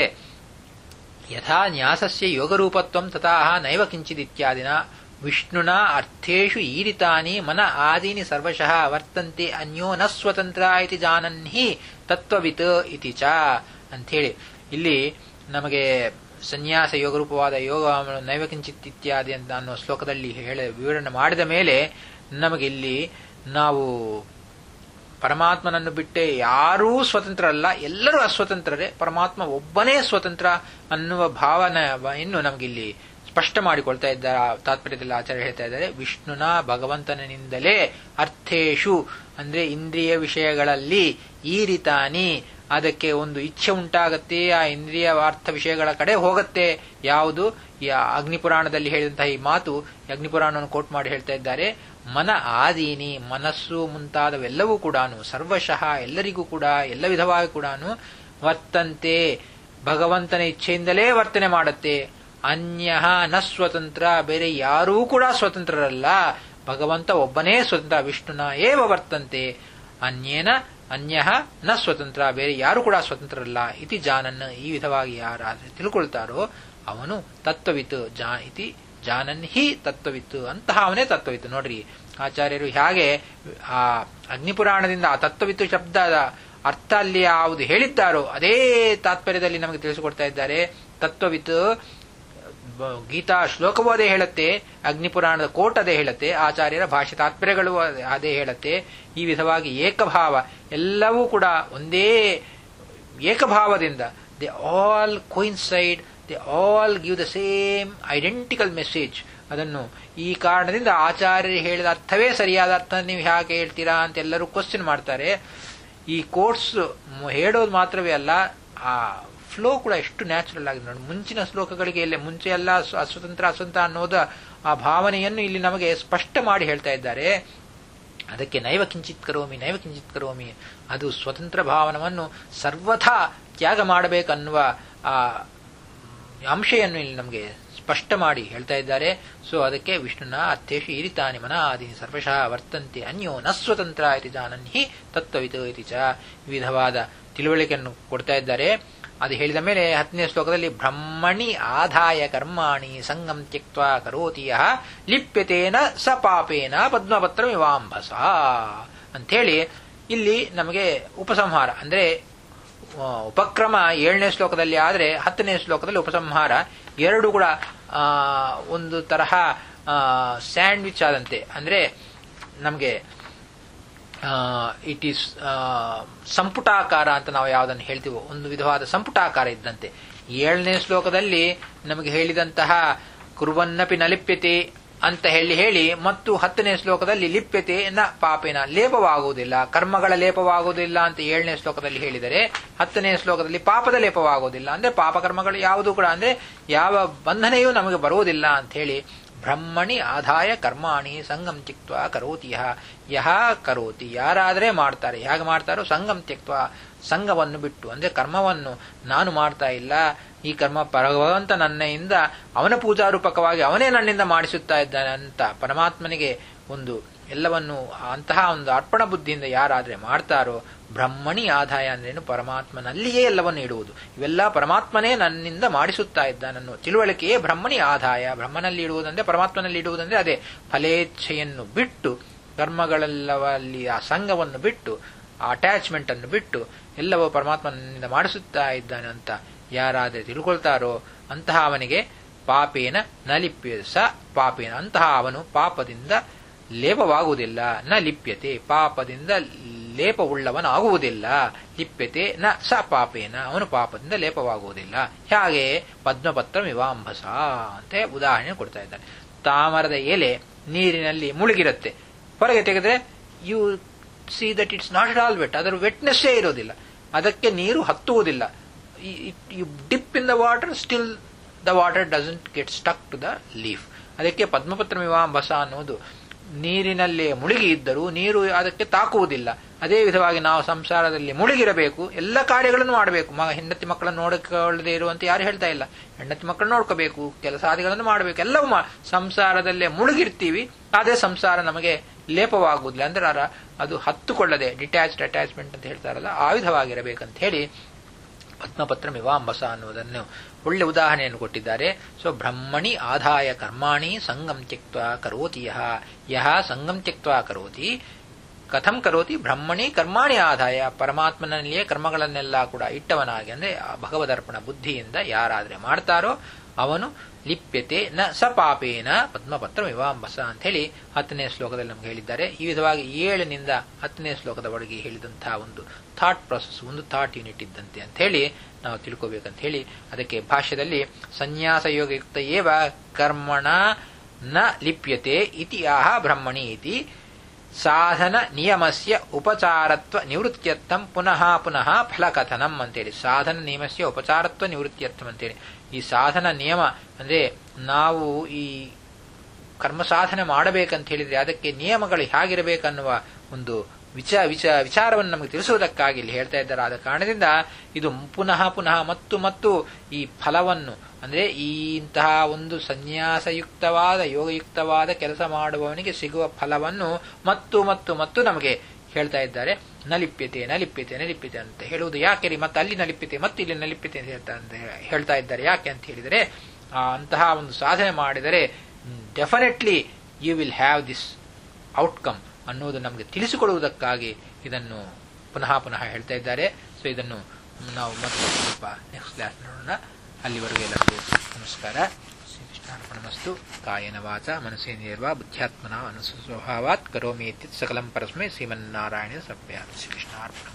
ಯಥಾ ನ್ಯಾಸಸ್ಯ ಯೋಗರೂಪತ್ವಂ ತಥಾ ನೈವ ಕಿಂಚಿತ್ ಇತ್ಯಾದಿನ ವಿಷ್ಣುನಾ ಅರ್ಥೇಷು ಈರಿತಾನಿ ಮನ ಆದೀನಿ ಸರ್ವಶಃ ವರ್ತಂತೆ ಅನ್ಯೋ ನ ಸ್ವತಂತ್ರ ಇತಿ ಜಾನನ್ಹಿ ತತ್ವವಿತ್ ಇತಿ ಚ ಅಂಥೇಳಿ ಇಲ್ಲಿ ನಮಗೆ ಸನ್ಯಾಸ ಯೋಗರೂಪವಾದ ಯೋಗ ನೈವ ಕಿಂಚಿತ್ ಇತ್ಯಾದಿ ಅಂತ ಅನ್ನೋ ಶ್ಲೋಕದಲ್ಲಿ ವಿವರಣೆ ಮಾಡಿದ ಮೇಲೆ ನಮಗೆ ಇಲ್ಲಿ ನಾವು ಪರಮಾತ್ಮನನ್ನು ಬಿಟ್ಟೆ ಯಾರೂ ಸ್ವತಂತ್ರ ಅಲ್ಲ, ಎಲ್ಲರೂ ಅಸ್ವತಂತ್ರರೇ, ಪರಮಾತ್ಮ ಒಬ್ಬನೇ ಸ್ವತಂತ್ರ ಅನ್ನುವ ಭಾವನೆಯನ್ನು ನಮಗಿಲ್ಲಿ ಸ್ಪಷ್ಟ ಮಾಡಿಕೊಳ್ತಾ ಇದ್ದಾರೆ. ತಾತ್ಪರ್ಯದಲ್ಲಿ ಆಚಾರ್ಯ ಹೇಳ್ತಾ ಇದ್ದಾರೆ, ವಿಷ್ಣುನ ಭಗವಂತನಿಂದಲೇ ಅರ್ಥೇಶು ಅಂದ್ರೆ ಇಂದ್ರಿಯ ವಿಷಯಗಳಲ್ಲಿ ಈರಿತಾನಿ, ಅದಕ್ಕೆ ಒಂದು ಇಚ್ಛೆ ಉಂಟಾಗತ್ತೆ, ಆ ಇಂದ್ರಿಯ ಅರ್ಥ ವಿಷಯಗಳ ಕಡೆ ಹೋಗತ್ತೆ. ಯಾವುದು? ಅಗ್ನಿಪುರಾಣದಲ್ಲಿ ಹೇಳಿದಂತಹ ಈ ಮಾತು, ಅಗ್ನಿಪುರಾಣವನ್ನು ಕೋಟ್ ಮಾಡಿ ಹೇಳ್ತಾ ಇದ್ದಾರೆ, ಮನ ಆದೀನಿ, ಮನಸ್ಸು ಮುಂತಾದವೆಲ್ಲವೂ ಕೂಡ ಸರ್ವಶಃ ಎಲ್ಲರಿಗೂ ಕೂಡ ಎಲ್ಲ ವಿಧವಾಗಿ ಕೂಡ ವರ್ತಂತೆ, ಭಗವಂತನ ಇಚ್ಛೆಯಿಂದಲೇ ವರ್ತನೆ ಮಾಡುತ್ತೆ. ಅನ್ಯ ನ ಸ್ವತಂತ್ರ, ಬೇರೆ ಯಾರೂ ಕೂಡ ಸ್ವತಂತ್ರರಲ್ಲ, ಭಗವಂತ ಒಬ್ಬನೇ ಸ್ವತಂತ್ರ. ವಿಷ್ಣುನ ಏವ ವರ್ತಂತೆ ಅನ್ಯ ನ ಸ್ವತಂತ್ರ, ಬೇರೆ ಯಾರು ಕೂಡ ಸ್ವತಂತ್ರರಲ್ಲ. ಇತಿ ಜಾನನ್, ಈ ವಿಧವಾಗಿ ಯಾರಾದ್ರೆ ತಿಳ್ಕೊಳ್ತಾರೋ ಅವನು ತತ್ವವಿತ್ ಇತಿ ಜಾನನ್ ಹಿ ತತ್ವವಿತ್ತು, ಅಂತಹ ಅವನೇ ತತ್ವವಿತ್ತು. ನೋಡ್ರಿ ಆಚಾರ್ಯರು ಹೇಗೆ ಆ ಅಗ್ನಿಪುರಾಣದಿಂದ ಆ ತತ್ವವಿತ್ತು ಶಬ್ದದ ಅರ್ಥ ಅಲ್ಲಿ ಯಾವುದು ಹೇಳಿದ್ದಾರೋ ಅದೇ ತಾತ್ಪರ್ಯದಲ್ಲಿ ನಮಗೆ ತಿಳಿಸಿಕೊಡ್ತಾ ಇದ್ದಾರೆ. ತತ್ವವಿತ್ ಗೀತಾ ಶ್ಲೋಕವೂ ಅದೇ ಹೇಳುತ್ತೆ, ಅಗ್ನಿಪುರಾಣದ ಕೋಟ್ ಅದೇ ಹೇಳುತ್ತೆ, ಆಚಾರ್ಯರ ಭಾಷೆ ತಾತ್ಪರ್ಯಗಳು ಅದೇ ಹೇಳುತ್ತೆ. ಈ ವಿಧವಾಗಿ ಏಕಭಾವ ಎಲ್ಲವೂ ಕೂಡ ಒಂದೇ ಏಕಭಾವದಿಂದ they all coincide, they all give the same identical message. ಅದನ್ನು ಈ ಕಾರಣದಿಂದ ಆಚಾರ್ಯರು ಹೇಳಿದ ಅರ್ಥವೇ ಸರಿಯಾದ ಅರ್ಥ ನೀವು ಹೇಗೆ ಹೇಳ್ತೀರಾ ಅಂತ ಎಲ್ಲರೂ ಕ್ವಶನ್ ಮಾಡ್ತಾರೆ. ಈ ಕೋರ್ಸ್ ಹೇಳೋದು ಮಾತ್ರವೇ ಅಲ್ಲ, ಆ ಫ್ಲೋ ಕೂಡ ಎಷ್ಟು ನ್ಯಾಚುರಲ್ ಆಗಿದೆ ನೋಡಿ. ಮುಂಚಿನ ಶ್ಲೋಕಗಳಿಗೆ ಎಲ್ಲ ಮುಂಚೆ ಎಲ್ಲ ಅಸ್ವತಂತ್ರ ಅಸ್ವಂತ ಅನ್ನೋದ ಆ ಭಾವನೆಯನ್ನು ಇಲ್ಲಿ ನಮಗೆ ಸ್ಪಷ್ಟ ಮಾಡಿ ಹೇಳ್ತಾ ಇದ್ದಾರೆ. ಅದಕ್ಕೆ ನೈವ ಕಿಂಚಿತ್ ಕರೋಮಿ ನೈವ ಕಿಂಚಿತ್ ಕರೋಮಿ, ಅದು ಸ್ವತಂತ್ರ ಭಾವನವನ್ನು ಸರ್ವಥಾ ತ್ಯಾಗ ಮಾಡಬೇಕನ್ನುವ ಆ ಅಂಶವನ್ನು ಇಲ್ಲಿ ನಮಗೆ ಸ್ಪಷ್ಟ ಮಾಡಿ ಹೇಳ್ತಾ ಇದ್ದಾರೆ. ಸೊ ಅದಕ್ಕೆ ವಿಷ್ಣುನ ಅರ್ಥೇಶು ಈರಿತಾನಿ ಮನಾದೀನಿ ಸರ್ವಶಃ ವರ್ತಂತೆ ಅನ್ಯೋ ನ ಸ್ವತಂತ್ರ ಇತಿ ಜಾನನ್ಹಿ ತತ್ವವಿತ್ ಇತಿ ಚ, ವಿಧವಾದ ತಿಳುವಳಿಕೆಯನ್ನು ಕೊಡ್ತಾ ಇದ್ದಾರೆ. ಅದು ಹೇಳಿದ ಮೇಲೆ 10ನೇ ಶ್ಲೋಕದಲ್ಲಿ ಬ್ರಹ್ಮಣಿ ಆದಾಯ ಕರ್ಮಾಣಿ ಸಂಗಂ ತ್ಯಕ್ತ್ವಾ ಕರೋತಿ ಯಃ ಲಿಪ್ಯತೇನ ಸ ಪಾಪೇನ ಪದ್ಮಪತ್ರಮಿವಾಂಭಸ ಅಂಥೇಳಿ ಇಲ್ಲಿ ನಮಗೆ ಉಪಸಂಹಾರ ಅಂದ್ರೆ ಉಪಕ್ರಮ 7ನೇ ಶ್ಲೋಕದಲ್ಲಿ ಆದರೆ 10ನೇ ಶ್ಲೋಕದಲ್ಲಿ ಉಪಸಂಹಾರ. ಎರಡು ಕೂಡ ಒಂದು ತರಹ ಸ್ಯಾಂಡ್ವಿಚ್ ಆದಂತೆ, ಅಂದ್ರೆ ನಮಗೆ ಇಟ್ ಈಸ್ ಸಂಪುಟಾಕಾರ ಅಂತ ನಾವು ಯಾವುದನ್ನು ಹೇಳ್ತೀವೋ ಒಂದು ವಿಧವಾದ ಸಂಪುಟಾಕಾರ ಇದ್ದಂತೆ. 7ನೇ ಶ್ಲೋಕದಲ್ಲಿ ನಮಗೆ ಹೇಳಿದಂತಹ ಕುರುವನ್ನಪಿ ನಲಿಪ್ಯತೆ ಅಂತ ಹೇಳಿ ಮತ್ತು 10ನೇ ಶ್ಲೋಕದಲ್ಲಿ ಲಿಪ್ಯತೆ ನ ಪಾಪೇನ ಲೇಪವಾಗುವುದಿಲ್ಲ, ಕರ್ಮಗಳ ಲೇಪವಾಗುವುದಿಲ್ಲ ಅಂತ 7ನೇ ಶ್ಲೋಕದಲ್ಲಿ ಹೇಳಿದರೆ 10ನೇ ಶ್ಲೋಕದಲ್ಲಿ ಪಾಪದ ಲೇಪವಾಗುವುದಿಲ್ಲ, ಅಂದ್ರೆ ಪಾಪಕರ್ಮಗಳು ಯಾವುದು ಕೂಡ ಅಂದ್ರೆ ಯಾವ ಬಂಧನೆಯೂ ನಮಗೆ ಬರುವುದಿಲ್ಲ ಅಂತ ಹೇಳಿ ಬ್ರಹ್ಮಣಿ ಆದಾಯ ಕರ್ಮಾಣಿ ಸಂಗಂ ತ್ಯಕ್ತ್ವಾ ಕರೋತಿ ಯಹ ಕರೋತಿ, ಯಾರಾದರೆ ಮಾಡ್ತಾರೆ, ಹೇಗೆ ಮಾಡ್ತಾರೋ ಸಂಗಂ ತ್ಯಕ್ತ್ವಾ ಸಂಘವನ್ನು ಬಿಟ್ಟು, ಅಂದ್ರೆ ಕರ್ಮವನ್ನು ನಾನು ಮಾಡ್ತಾ ಇಲ್ಲ, ಈ ಕರ್ಮ ಭಗವಂತ ನನ್ನಿಂದ ಅವನ ಪೂಜಾರೂಪಕವಾಗಿ ಅವನೇ ನನ್ನಿಂದ ಮಾಡಿಸುತ್ತಾ ಇದ್ದಾನೆ ಅಂತ ಪರಮಾತ್ಮನಿಗೆ ಒಂದು ಎಲ್ಲವನ್ನು ಅಂತಹ ಒಂದು ಅರ್ಪಣ ಬುದ್ಧಿಯಿಂದ ಯಾರಾದ್ರೆ ಮಾಡ್ತಾರೋ, ಬ್ರಹ್ಮಣಿ ಆದಾಯ ಅಂದ್ರೇನು ಪರಮಾತ್ಮನಲ್ಲಿಯೇ ಎಲ್ಲವನ್ನು ಇಡುವುದು, ಇವೆಲ್ಲ ಪರಮಾತ್ಮನೇ ನನ್ನಿಂದ ಮಾಡಿಸುತ್ತಾ ಇದ್ದಾನನ್ನು ತಿಳುವಳಿಕೆಯೇ ಬ್ರಹ್ಮಣಿ ಆದಾಯ. ಬ್ರಹ್ಮನಲ್ಲಿ ಇಡುವುದಂದ್ರೆ ಪರಮಾತ್ಮನಲ್ಲಿ ಇಡುವುದಂದ್ರೆ ಅದೇ ಫಲೇಚ್ಛೆಯನ್ನು ಬಿಟ್ಟು ಕರ್ಮಗಳೆಲ್ಲವಲ್ಲಿ ಆ ಸಂಘವನ್ನು ಬಿಟ್ಟು ಆ ಅಟ್ಯಾಚ್ಮೆಂಟ್ ಅನ್ನು ಬಿಟ್ಟು ಎಲ್ಲವೂ ಪರಮಾತ್ಮನಿಂದ ಮಾಡಿಸುತ್ತಾ ಇದ್ದಾನೆ ಅಂತ ಯಾರಾದರೆ ತಿಳ್ಕೊಳ್ತಾರೋ ಅಂತಹ ಅವನಿಗೆ ಪಾಪೇನ ನ ಲಿಪ್ಯತೆ ಸ ಪಾಪೇನ, ಅಂತಹ ಅವನು ಪಾಪದಿಂದ ಲೇಪವಾಗುವುದಿಲ್ಲ. ನ ಲಿಪ್ಯತೆ ಪಾಪದಿಂದ ಲೇಪವುಳ್ಳವನಾಗುವುದಿಲ್ಲ, ಲಿಪ್ಯತೆ ನ ಸ ಪಾಪೇನ ಅವನು ಪಾಪದಿಂದ ಲೇಪವಾಗುವುದಿಲ್ಲ. ಹಾಗೆ ಪದ್ಮಪತ್ರ ವಿವಾಂಭಸ ಅಂತ ಉದಾಹರಣೆ ಕೊಡ್ತಾ ಇದ್ದಾನೆ. ತಾಮರದ ಎಲೆ ನೀರಿನಲ್ಲಿ ಮುಳುಗಿರುತ್ತೆ, ಹೊರಗೆ ತೆಗೆದ್ರೆ you see that it's not at all wet, ಅದರ ವೆಟ್ನೆಸ್ಸೇ ಇರೋದಿಲ್ಲ, ಅದಕ್ಕೆ ನೀರು ಹತ್ತುವುದಿಲ್ಲ. You dip in the water, still the water doesn't get stuck to the leaf. ಅದಕ್ಕೆ ಪದ್ಮಪತ್ರ ವಿವಾಂಭಸ ಅನ್ನೋದು ನೀರಿನಲ್ಲಿ ಮುಳುಗಿ ಇದ್ದರೂ ನೀರು ಅದಕ್ಕೆ ತಾಕುವುದಿಲ್ಲ. ಅದೇ ವಿಧವಾಗಿ ನಾವು ಸಂಸಾರದಲ್ಲಿ ಮುಳುಗಿರಬೇಕು, ಎಲ್ಲ ಕಾರ್ಯಗಳನ್ನು ಮಾಡಬೇಕು. ಹೆಂಡತಿ ಮಕ್ಕಳನ್ನು ನೋಡಿಕೊಳ್ಳದೆ ಇರುವಂತೆ ಯಾರು ಹೇಳ್ತಾ ಇಲ್ಲ, ಹೆಂಡತಿ ಮಕ್ಕಳನ್ನು ನೋಡ್ಕೋಬೇಕು, ಕೆಲಸಾದಿಗಳನ್ನು ಮಾಡಬೇಕು, ಎಲ್ಲವೂ ಸಂಸಾರದಲ್ಲೇ ಮುಳುಗಿರ್ತೀವಿ. ಅದೇ ಸಂಸಾರ ನಮಗೆ ಲೇಪವಾಗುವುದಿಲ್ಲ, ಅಂದ್ರೆ ಅದು ಹತ್ತುಕೊಳ್ಳದೆ ಡಿಟ್ಯಾಚ್ಡ್ ಅಟ್ಯಾಚ್ಮೆಂಟ್ ಅಂತ ಹೇಳ್ತಾರಲ್ಲ ಆ ವಿಧವಾಗಿರಬೇಕಂತ ಹೇಳಿ ಪದ್ಮಪತ್ರ ವಿವಾಂಭಸ ಅನ್ನುವುದನ್ನು ಒಳ್ಳೆ ಉದಾಹರಣೆಯನ್ನು ಕೊಟ್ಟಿದ್ದಾರೆ. ಸೊ ಬ್ರಹ್ಮಣಿ ಆದಾಯ ಕರ್ಮಾಣಿ ಸಂಗಂ ತ್ಯಕ್ತ್ವಾ ಕರೋತಿ ಯಹ ಸಂಗಂ ತ್ಯಕ್ತ್ವಾ ಕರೋತಿ ಕಥಂ ಕರೋತಿ ಬ್ರಹ್ಮಣಿ ಕರ್ಮಾಣಿ ಆದಾಯ, ಪರಮಾತ್ಮನಲ್ಲಿಯೇ ಕರ್ಮಗಳನ್ನೆಲ್ಲ ಕೂಡ ಇಟ್ಟವನಾಗಿ ಅಂದ್ರೆ ಭಗವದರ್ಪಣ ಬುದ್ಧಿಯಿಂದ ಯಾರಾದ್ರೆ ಮಾಡ್ತಾರೋ ಅವನು ಲಿಪ್ಯತೆ ನ ಸ ಪಾಪೇನ ಪದ್ಮಪತ್ರ ವಿವಾಂಭಸ ಅಂತ ಹೇಳಿ 10ನೇ ಶ್ಲೋಕದಲ್ಲಿ ನಮ್ಗೆ ಹೇಳಿದ್ದಾರೆ. ಈ ವಿಧವಾಗಿ 7ನಿಂದ 10ನೇ ಶ್ಲೋಕದವರೆಗೆ ಹೇಳಿದಂತಹ ಒಂದು ಥಾಟ್ ಪ್ರಾಸೆಸ್, ಒಂದು ಥಾಟ್ ಯೂನಿಟ್ ಇದ್ದಂತೆ ಅಂತ ಹೇಳಿ ನಾವು ತಿಳ್ಕೋಬೇಕಂತ ಹೇಳಿ ಅದಕ್ಕೆ ಭಾಷ್ಯದಲ್ಲಿ ಸನ್ಯಾಸ ಯೋಗಯುಕ್ತ ಏವ ಕರ್ಮಣ ನ ಲಿಪ್ಯತೆ ಇತಿ ಆಹ ಬ್ರಹ್ಮಣಿ ಇತಿ ಸಾಧನ ನಿಯಮಸ್ಯ ಉಪಚಾರತ್ವ ನಿವೃತ್ತಿಯರ್ಥಂ ಪುನಃ ಪುನಃ ಫಲಕಥನಂ ಅಂತೇಳಿ. ಸಾಧನ ನಿಯಮಸ್ಯ ಉಪಚಾರತ್ವ ನಿವೃತ್ತಿಯರ್ಥಂ ಅಂತೇಳಿ ಈ ಸಾಧನ ನಿಯಮ ಅಂದ್ರೆ ನಾವು ಈ ಕರ್ಮ ಸಾಧನೆ ಮಾಡಬೇಕಂತ ಹೇಳಿದ್ರೆ ಅದಕ್ಕೆ ನಿಯಮಗಳು ಹೇಗಿರಬೇಕನ್ನುವ ಒಂದು ವಿಚಾರವನ್ನು ನಮಗೆ ತಿಳಿಸುವುದಕ್ಕಾಗಿ ಇಲ್ಲಿ ಹೇಳ್ತಾ ಇದ್ದಾರೆ. ಆದ ಕಾರಣದಿಂದ ಇದು ಪುನಃ ಪುನಃ ಮತ್ತು ಈ ಫಲವನ್ನು ಅಂದ್ರೆ ಈ ಇಂತಹ ಒಂದು ಸನ್ಯಾಸಯುಕ್ತವಾದ ಯೋಗಯುಕ್ತವಾದ ಕೆಲಸ ಮಾಡುವವನಿಗೆ ಸಿಗುವ ಫಲವನ್ನು ಮತ್ತು ನಮಗೆ ಹೇಳ್ತಾ ಇದ್ದಾರೆ. ನಲಿಪ್ಯತೆ ಅಂತ ಹೇಳುವುದು ಯಾಕೆ ರೀ? ಮತ್ತೆ ಅಲ್ಲಿ ನಲಿಪ್ಯತೆ ಮತ್ತೆ ಇಲ್ಲಿ ನಲಿಪ್ಯತೆ ಅಂತ ಹೇಳ್ತಾ ಇದ್ದಾರೆ ಯಾಕೆ ಅಂತ ಹೇಳಿದರೆ ಅಂತಹ ಒಂದು ಸಾಧನೆ ಮಾಡಿದರೆ definitely you will have this outcome ಅನ್ನುವುದು ನಮಗೆ ತಿಳಿಸಿಕೊಡುವುದಕ್ಕಾಗಿ ಇದನ್ನು ಪುನಃ ಪುನಃ ಹೇಳ್ತಾ ಇದ್ದಾರೆ. ಸೊ ಇದನ್ನು ನಾವು ಮತ್ತೆ ಸ್ವಲ್ಪ ನೆಕ್ಸ್ಟ್ ಕ್ಲಾಸ್ ನೋಡೋಣ. ಅಲ್ಲಿವರೆಗೂ ಎಲ್ಲರಿಗೂ ನಮಸ್ಕಾರ. ಶ್ರೀಕೃಷ್ಣಾರ್ಪಣಮಸ್ತು. ಕಾಯೇನ ವಾಚಾ ಮನಸೇಂದ್ರಿಯರ್ವಾ ಬುದ್ಧ್ಯಾತ್ಮನಾ ಅನುಸ್ವಭಾವಾತ್ ಕರೋಮಿ ಇತ್ಯತ್ ಸಕಲಂ ಪರಸ್ಮೈ ಶ್ರೀಮನ್ನಾರಾಯಣ ಸಮರ್ಪಯಾಮಿ. ಶ್ರೀಕೃಷ್ಣಾರ್ಪಣ.